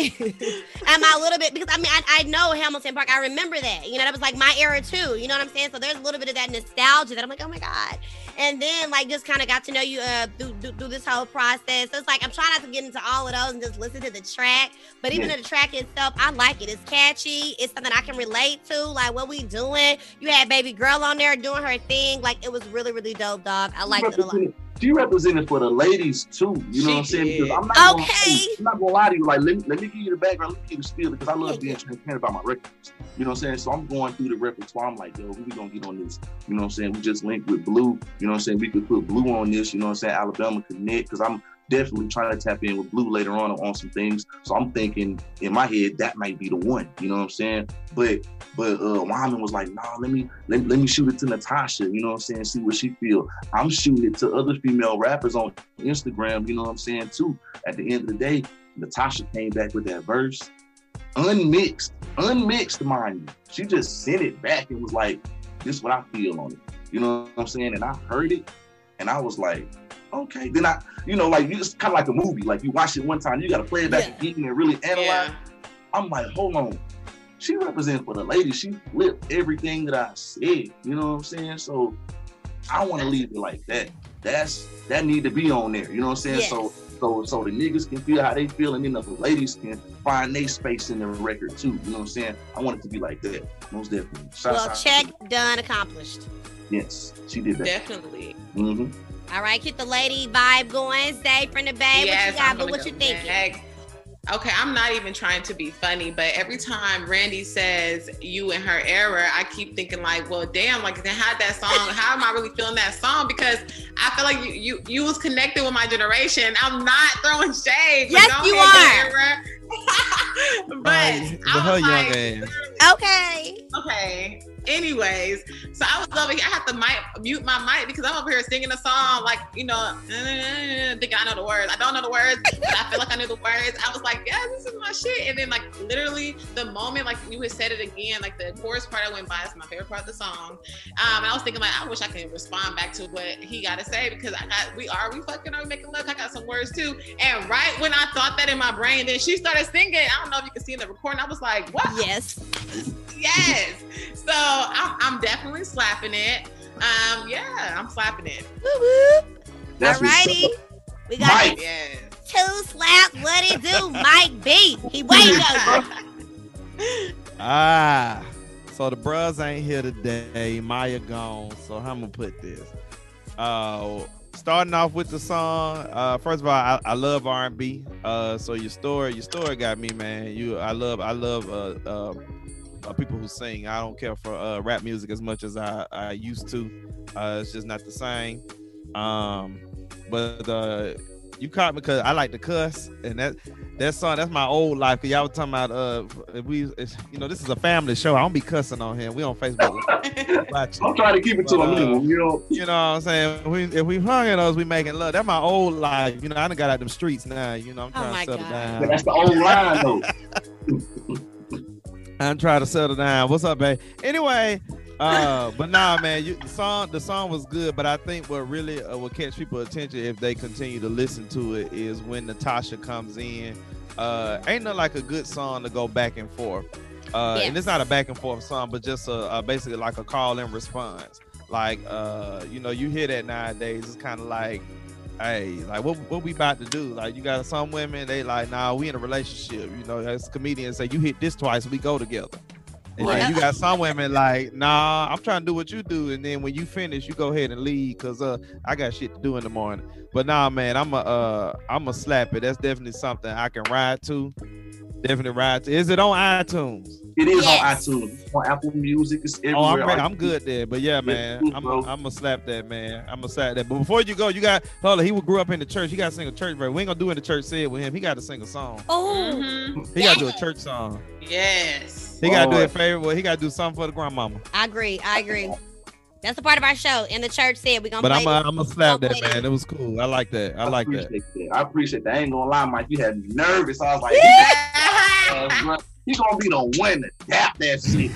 am I a little bit, because I mean, I, I know Hamilton Park. I remember that. You know, that was like my era too. You know what I'm saying? So there's a little bit of that nostalgia that I'm like, oh my God. And then like just kind of got to know you uh, through, through, through this whole process. So it's like, I'm trying not to get into all of those and just listen to the track. But even Yeah. though the track itself, I like it. It's catchy. It's something I can relate to. Like what we doing. You had Baby Girl on there doing her thing. Like it was really, really dope, dog. I liked it a lot. She represented for the ladies too. You know She what I'm saying? did. Because I'm not Okay. gonna, I'm not gonna lie to you. Like, let me, let me give you the background. Let me give you the spiel because I love being transparent about my records. You know what I'm saying? So I'm going through the repertoire. I'm like, yo, who we gonna get on this? You know what I'm saying? We just linked with Blue. You know what I'm saying? We could put Blue on this. You know what I'm saying? Alabama Connect because I'm definitely trying to tap in with Blue later on on some things. So I'm thinking in my head that might be the one. You know what I'm saying? But but uh, Wyman was like, nah, let me let, let me shoot it to Natasha. You know what I'm saying? See what she feel. I'm shooting it to other female rappers on Instagram. You know what I'm saying too. At the end of the day, Natasha came back with that verse, unmixed, unmixed, mind you. She just sent it back and was like, this is what I feel on it. You know what I'm saying? And I heard it, and I was like, okay. Then I, you know, like it's kind of like a movie. Like you watch it one time, you got to play it back Yeah. again and really analyze. Yeah. I'm like, hold on. She represents for the ladies. She flipped everything that I said. You know what I'm saying? So I want to leave it like that. That's that need to be on there. You know what I'm saying? Yes. So so so the niggas can feel how they feel, and then the ladies can find their space in the record too. You know what I'm saying? I want it to be like that. Most definitely. Shout Well, out. check done, accomplished. Yes, she did that. Definitely. Mm-hmm. All right, keep the lady vibe going. Stay from the bay. Yes, what you got? I'm But gonna what go you thinking? next. Okay, I'm not even trying to be funny, but every time Randy says you and her era, I keep thinking like, well, damn, like then how that song, how am I really feeling that song? Because I feel like you you, you was connected with my generation. I'm not throwing shade. but Yes, don't you hate that are. era. but Right, I but her was young like, ass. Okay. okay. Anyways, so I was over here. I had to mic, mute my mic because I'm over here singing a song, like, you know, thinking I know the words. I don't know the words, but I feel like I knew the words. I was like, yeah, this is my shit. And then, like, literally the moment, like, you had said it again, like, the chorus part I went by is my favorite part of the song. Um, and I was thinking, like, I wish I could respond back to what he got to say because I got, we are, we fucking are we making love. I got some words too. And right when I thought that in my brain, then she started singing. I don't know if you can see in the recording. I was like, what? Yes. Yes. So I'm, I'm definitely slapping it. Um, yeah, I'm slapping it. Woo woo. That's All righty. We got Mike. Yes. two slaps. What it do? Mike B. He waiting on you. Ah, so the bros ain't here today. Maya gone. So how I'm gonna put this? Uh, starting off with the song. Uh, first of all, I, I love R and B. Uh, so your story, your story got me, man. You, I love, I love uh, uh, uh people who sing. I don't care for uh rap music as much as I I used to. Uh, it's just not the same. Um, but uh. You caught me because I like to cuss, and that that song that's my old life. Cause y'all was talking about uh we it's, you know this is a family show. I don't be cussing on here. We on Facebook. I'm trying to keep it to But, a uh, minimum, you know. You know what I'm saying? We, if we hung in those, we making love. That's my old life. You know I done got out them streets now. You know I'm Oh trying my to settle God. down. But that's the old line though. I'm trying to settle down. What's up, babe? Anyway, uh, but nah, man, you, the song the song was good, but I think what really uh, will catch people's attention if they continue to listen to it is when Natasha comes in. Uh, ain't nothing like a good song to go back and forth. Uh, Yes. And it's not a back and forth song, but just a, a basically like a call and response. Like, uh, you know, you hear that nowadays. It's kind of like, hey, like what what we about to do? Like you got some women, they like, nah, we in a relationship. You know, as comedians say, you hit this twice, we go together. And Right. then you got some women like, nah, I'm trying to do what you do, and then when you finish, you go ahead and leave because uh, I got shit to do in the morning. But nah, man, I'm a uh, I'm a slap it. That's definitely something I can ride to. Definitely ride to. Is it on iTunes? It is Yes. on iTunes, it's on Apple Music, it's everywhere. Oh, I'm ready. I'm good there. But yeah, man, cool, I'm bro. a, I'm gonna slap that, man. I'm gonna slap that. But before you go, you got hold on. He grew up in the church. He got to sing a church verse. We ain't gonna do it in the church said with him. He got to sing a song. Oh, Mhm. He got to do a church song. Yes. He got to do Oh. a favorite. Well, he got to do something for the grandmama. I agree. I agree. That's a part of our show. And the church said we're gonna But play I'm a, this. I'm gonna slap Gonna that, play man. It was cool. I like that. I like that. appreciate that. I appreciate that. I ain't gonna lie, Mike. You had me nervous. I was like, uh, bro, he gonna be the one to dap that shit.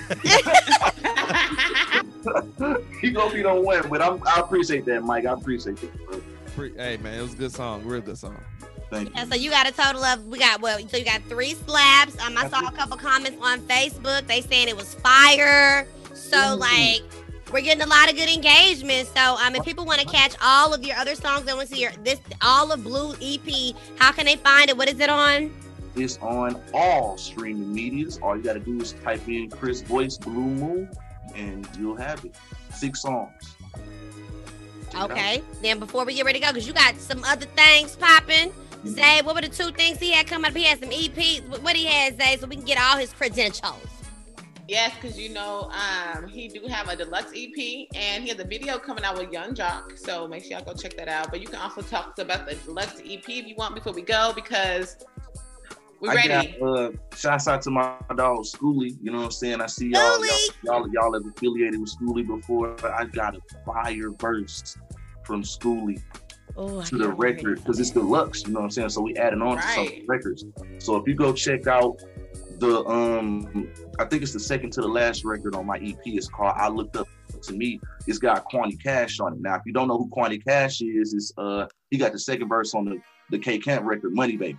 he gonna be the one. But I'm, I appreciate that, Mike. I appreciate that, bro. pre- hey man, it was a good song, real good song. Thank you. Yeah, so you got a total of we got well, so you got three slaps. Um, I saw a couple comments on Facebook. They saying it was fire. So Mm. like we're getting a lot of good engagement. So um, if people want to catch all of your other songs, they want to see your this all of Blue E P. How can they find it? What is it on? It's on all streaming medias. All you got to do is type in Chris Voice Blue Moon, and you'll have it. Six songs. Okay. Then before we get ready to go, because you got some other things popping. Zay, what were the two things he had coming up? He had some E Ps. What he had, Zay, so we can get all his credentials. Yes, because you know, um, he do have a deluxe E P, and he has a video coming out with Young Jock. So make sure y'all go check that out. But you can also talk about the deluxe E P if you want before we go, because we're I ready. Got, uh, shouts out to my dog Schoolie. You know what I'm saying? I see y'all, y'all, y'all, y'all have affiliated with Schoolie before. I got a fire verse from Schoolie oh, to the record because it's deluxe. You know what I'm saying? So we added on Right. to some records. So if you go check out the, um, I think it's the second to the last record on my E P. It's called I Looked Up to Me. It's got Kwani Cash on it. Now, if you don't know who Kwani Cash is, it's uh he got the second verse on the the K Camp record, Money Baby.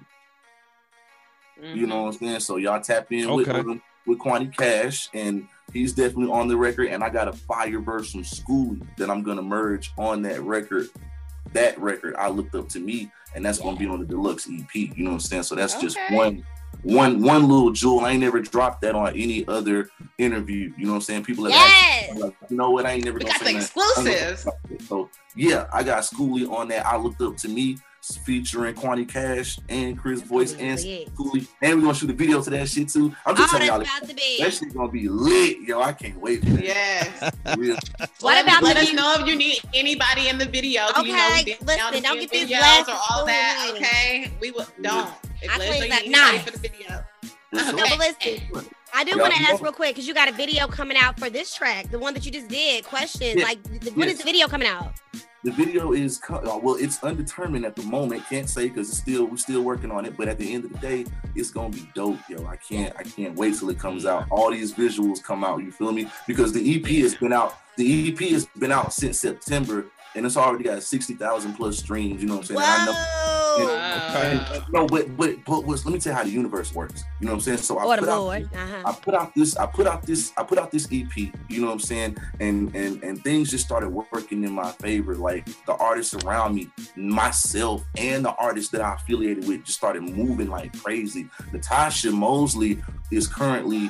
Mm-hmm. You know what I'm saying? So y'all tap in with Okay. um, with Kwani Cash, and he's definitely on the record. And I got a fire verse from Schoolie that I'm gonna merge on that record. That record, I Looked Up to Me, and that's gonna be on the deluxe E P. You know what I'm saying? So that's just Okay. one, one, one little jewel. I ain't never dropped that on any other interview. You know what I'm saying? People have Yes. asked, like, you know what? I ain't never We gonna got say the that. exclusives. So yeah, I got Schoolie on that. I Looked Up to Me, featuring Kwani Cash and Chris Voice and lit. Schoolie, and we're gonna shoot a video to that shit too. I'm just Oh, telling y'all, that's about to be. that shit gonna be lit, yo. I can't wait for that. Yes. Real. What about let the us know if you need anybody in the video? Do you know Okay, we did listen, down to don't see get these videos last or all that. fools. Okay, we will don't. If I let us know cleaned you that need anybody knife. for the video. Yes, No, sir. but listen, I do Yeah, want to I ask know. real quick because you got a video coming out for this track, the one that you just did. Questions Yeah. like, th- when is Yes. the video coming out? The video is co- uh, well, it's undetermined at the moment. Can't say because it's still we're still working on it. But at the end of the day, it's gonna be dope, yo. I can't I can't wait till it comes out. All these visuals come out. You feel me? Because the E P has been out. The E P has been out since September, and it's already got sixty thousand plus streams. You know what I'm saying? And I know. Whoa! And- and- no, but but but what's, let me tell you how the universe works. You know what I'm saying? So I Lord put of out, Lord. Uh-huh. I put out this, I put out this, I put out this E P, you know what I'm saying? And and and things just started working in my favor. Like the artists around me, myself, and the artists that I affiliated with just started moving like crazy. Natasha Mosley is currently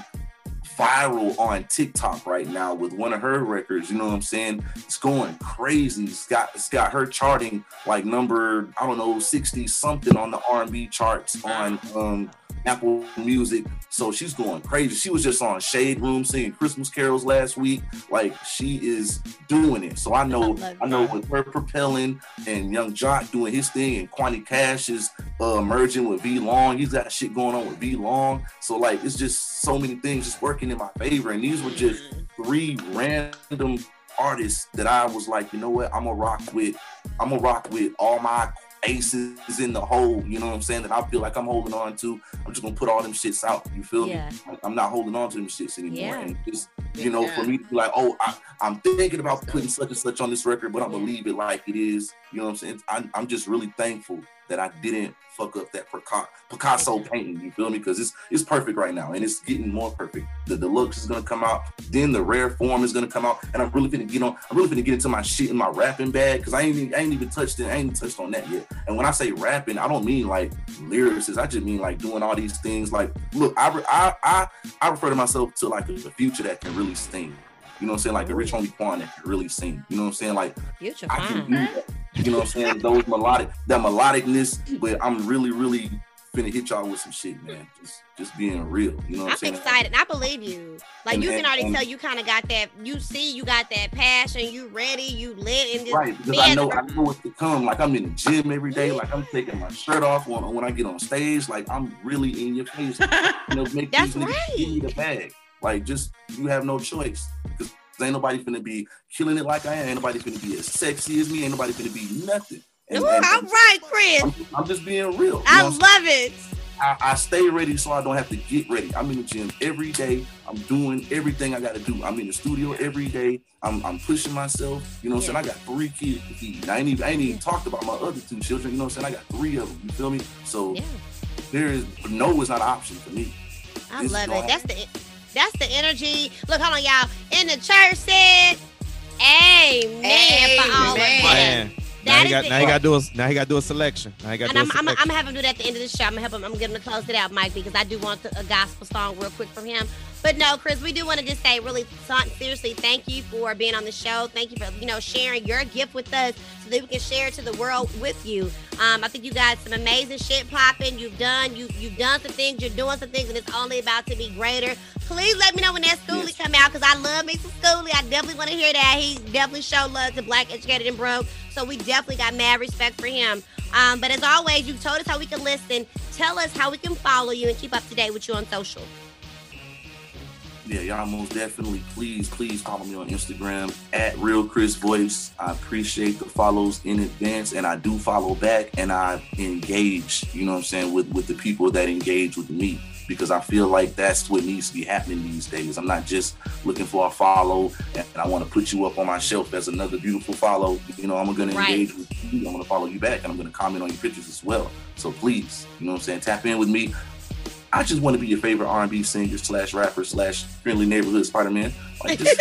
viral on TikTok right now with one of her records. You know what I'm saying? It's going crazy. It's got it's got her charting like number, I don't know, sixty something on the R and B charts on um Apple Music. So she's going crazy. She was just on Shade Room singing Christmas carols last week. Like she is doing it. So I know I know with her propelling and Young Jock doing his thing and Kwani Cash is uh merging with V Long. He's got shit going on with V Long. So like it's just so many things just working in my favor. And these were just three random artists that I was like, you know what, I'm gonna rock with, I'm gonna rock with all my aces in the hole, you know what I'm saying, that I feel like I'm holding on to. I'm just gonna put all them shits out, you feel Yeah. me? Like, I'm not holding on to them shits anymore. Yeah. And just, you know, Yeah. for me to be like, oh, I, I'm thinking about putting such and such on this record, but I'm gonna leave it like it is, you know what I'm saying? I'm, I'm just really thankful that I didn't fuck up that Pica- Picasso painting, you feel me? Because it's it's perfect right now, and it's getting more perfect. The deluxe is gonna come out, then the rare form is gonna come out, and I'm really gonna get on. I'm really gonna get into my shit in my rapping bag because I ain't even, I ain't even touched it. I ain't even touched on that yet. And when I say rapping, I don't mean like lyricists. I just mean like doing all these things. Like, look, I I I, I refer to myself to like a future that can really sing. You know what I'm saying? Like a Rich Homie Quan that can really sing. You know what I'm saying? Like Future I can fine. do that. You know what I'm saying? Those melodic, that melodicness, but I'm really, really finna hit y'all with some shit, man. Just just being real. You know what I'm, I'm saying? excited. I believe you. Like And- you can and- already and- tell you kind of got that. You see, you got that passion. You ready? You lit and just Right, because be I as know a- I know what's to come. Like I'm in the gym every day. Like I'm taking my shirt off when, when I get on stage. Like I'm really in your face. You know, make That's these niggas right. give me the bag. Like just you have no choice. Because ain't nobody finna be killing it like I am. Ain't nobody finna be as sexy as me. Ain't nobody finna be nothing. And- Ooh, and- all right, Chris. I'm, I'm just being real. You I know what I'm love it. I, I stay ready so I don't have to get ready. I'm in the gym every day. I'm doing everything I got to do. I'm in the studio every day. I'm, I'm pushing myself. You know what I'm saying? I got three kids to feed. I ain't even I ain't even talked about my other two children. You know what I'm saying? I got three of them. You feel me? So yeah. there is no is not an option for me. I this love it. That's the that's the energy. Look, hold on, y'all. In the church said, "Amen." Amen. For all of that. Now he, got, now he got to do a now he got to do a selection. Now he got to do I'm, a I'm, selection. I'm gonna have him do that at the end of the show. I'm gonna help him. I'm gonna close it out, Mike, because I do want the, a gospel song real quick from him. But no, Chris, we do want to just say really seriously, thank you for being on the show. Thank you for you know sharing your gift with us so that we can share it to the world with you. Um, I think you got some amazing shit popping. You've done you you've done some things. You're doing some things, and it's only about to be greater. Please let me know when that Schoolie yes. come out, because I love me some Schoolie. I definitely want to hear that. He definitely showed love to Black Educated and Broke. So we definitely got mad respect for him. Um, but as always, you told us how we can listen. Tell us how we can follow you and keep up to date with you on social. Yeah, y'all most definitely. Please, please follow me on Instagram at Real Chris Voice. I appreciate the follows in advance, and I do follow back, and I engage, you know what I'm saying, with, with the people that engage with me, because I feel like that's what needs to be happening these days. I'm not just looking for a follow, and I want to put you up on my shelf as another beautiful follow. You know, I'm going to right. engage with you. I'm going to follow you back, and I'm going to comment on your pictures as well. So please, you know what I'm saying, tap in with me. I just want to be your favorite R and B singer slash rapper slash friendly neighborhood Spider-Man. Like, just,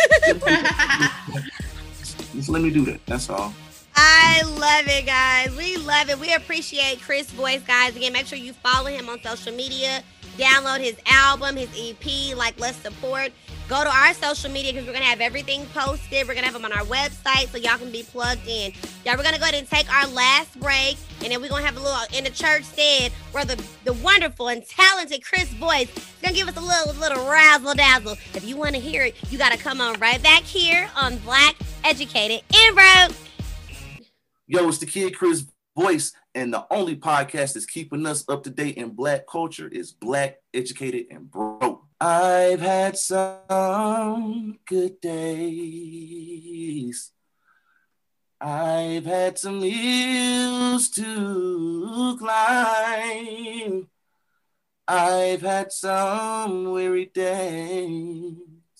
just let me do that. That's all. I love it, guys. We love it. We appreciate Chris Voice, guys. Again, make sure you follow him on social media. Download his album, his E P, like, let's support. Go to our social media, because we're going to have everything posted. We're going to have them on our website so y'all can be plugged in. Y'all, we're going to go ahead and take our last break, and then we're going to have a little in the church stead where the, the wonderful and talented Chris Voice is going to give us a little, little razzle-dazzle. If you want to hear it, you got to come on right back here on Black Educated and Broke. Yo, it's the kid Chris Voice, and the only podcast that's keeping us up to date in Black culture is Black Educated and Broke. I've had some good days. I've had some hills to climb. I've had some weary days.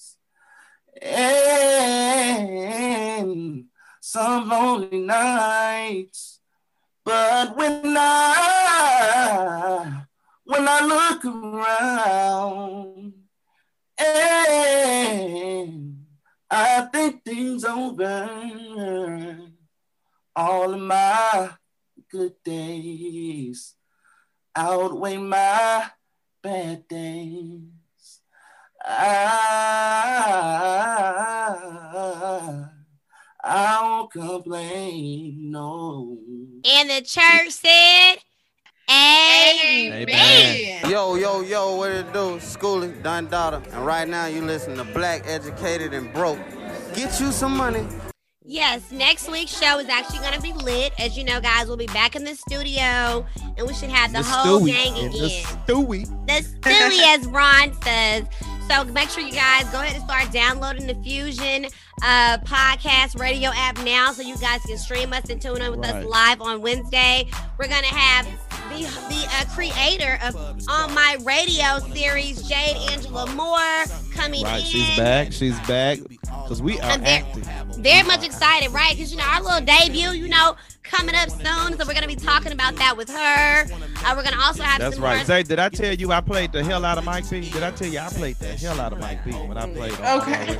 And some lonely nights. But when I When I look around and I think things over, all of my good days outweigh my bad days. I, I won't complain, no. And the church said, Amen. Amen. Yo, yo, yo, what it do? Schoolie, Don Daughter. And right now you listen to Black Educated and Broke. Get you some money. Yes, next week's show is actually going to be lit. As you know, guys, we'll be back in the studio, and we should have the, the whole stewie. gang again. The stewie. The stewie, as Ron says. So make sure you guys go ahead and start downloading the Fusion uh, podcast radio app now, so you guys can stream us and tune in with right. us live on Wednesday. We're going to have the, the uh, creator of On My Radio series, Jade Angela Moore, coming right. in. She's back. She's back. Because we are very, active. Very much excited, right? Because, you know, our little debut, you know, coming up soon. So we're going to be talking about that with her. Uh, we're going to also have That's some right. more. Zay, did I tell you I played the hell out of Mike B? Did I tell you I played the hell out of Mike B when I played on Okay.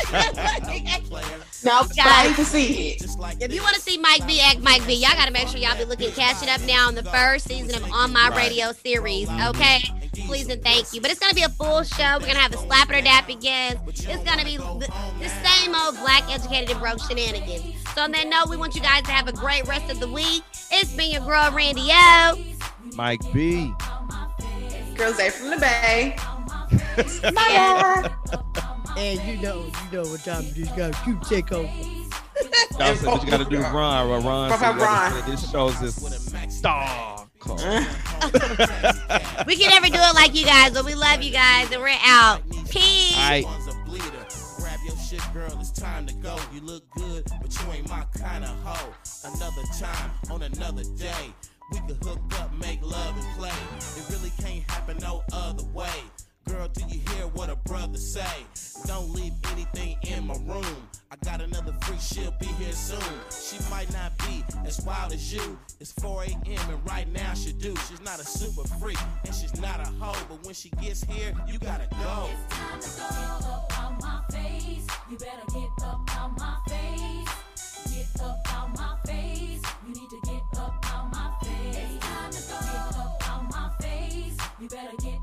No, I need to see it. If you want to see Mike B act Mike B, y'all got to make sure y'all be looking, catching up now on the first season of On My right. Radio series, okay? Please and thank you. But it's going to be a full show. We're going to have a Slap It or Dap again. It's going to be the, the same old Black Educated and Broke shenanigans. So on that note, we want you guys to have a great rest of the week. It's been your girl, Randy O. Mike B. Girl Zay from the Bay. Bye. And you know, you know what time it is. You got to cute take over. Y'all said what you got to do, Ron. Or Ron. Ron. Ron. This show's this star. We can never do it like you guys, but we love you guys, and we're out. Peace. All right. Grab your shit, girl, it's time to go. You look good, but you ain't my kind of hoe. Another time, on another day, we could hook up, make love, and play. It really can't don't leave anything in my room. I got another freak, she'll be here soon. She might not be as wild as you. It's four a.m. and right now she do. She's not a super freak and she's not a hoe, but when she gets here, you gotta go. It's time to go up out my face. You better get up out my face. Get up out my face. You need to get up out my face. It's time to go get up out my face. You better get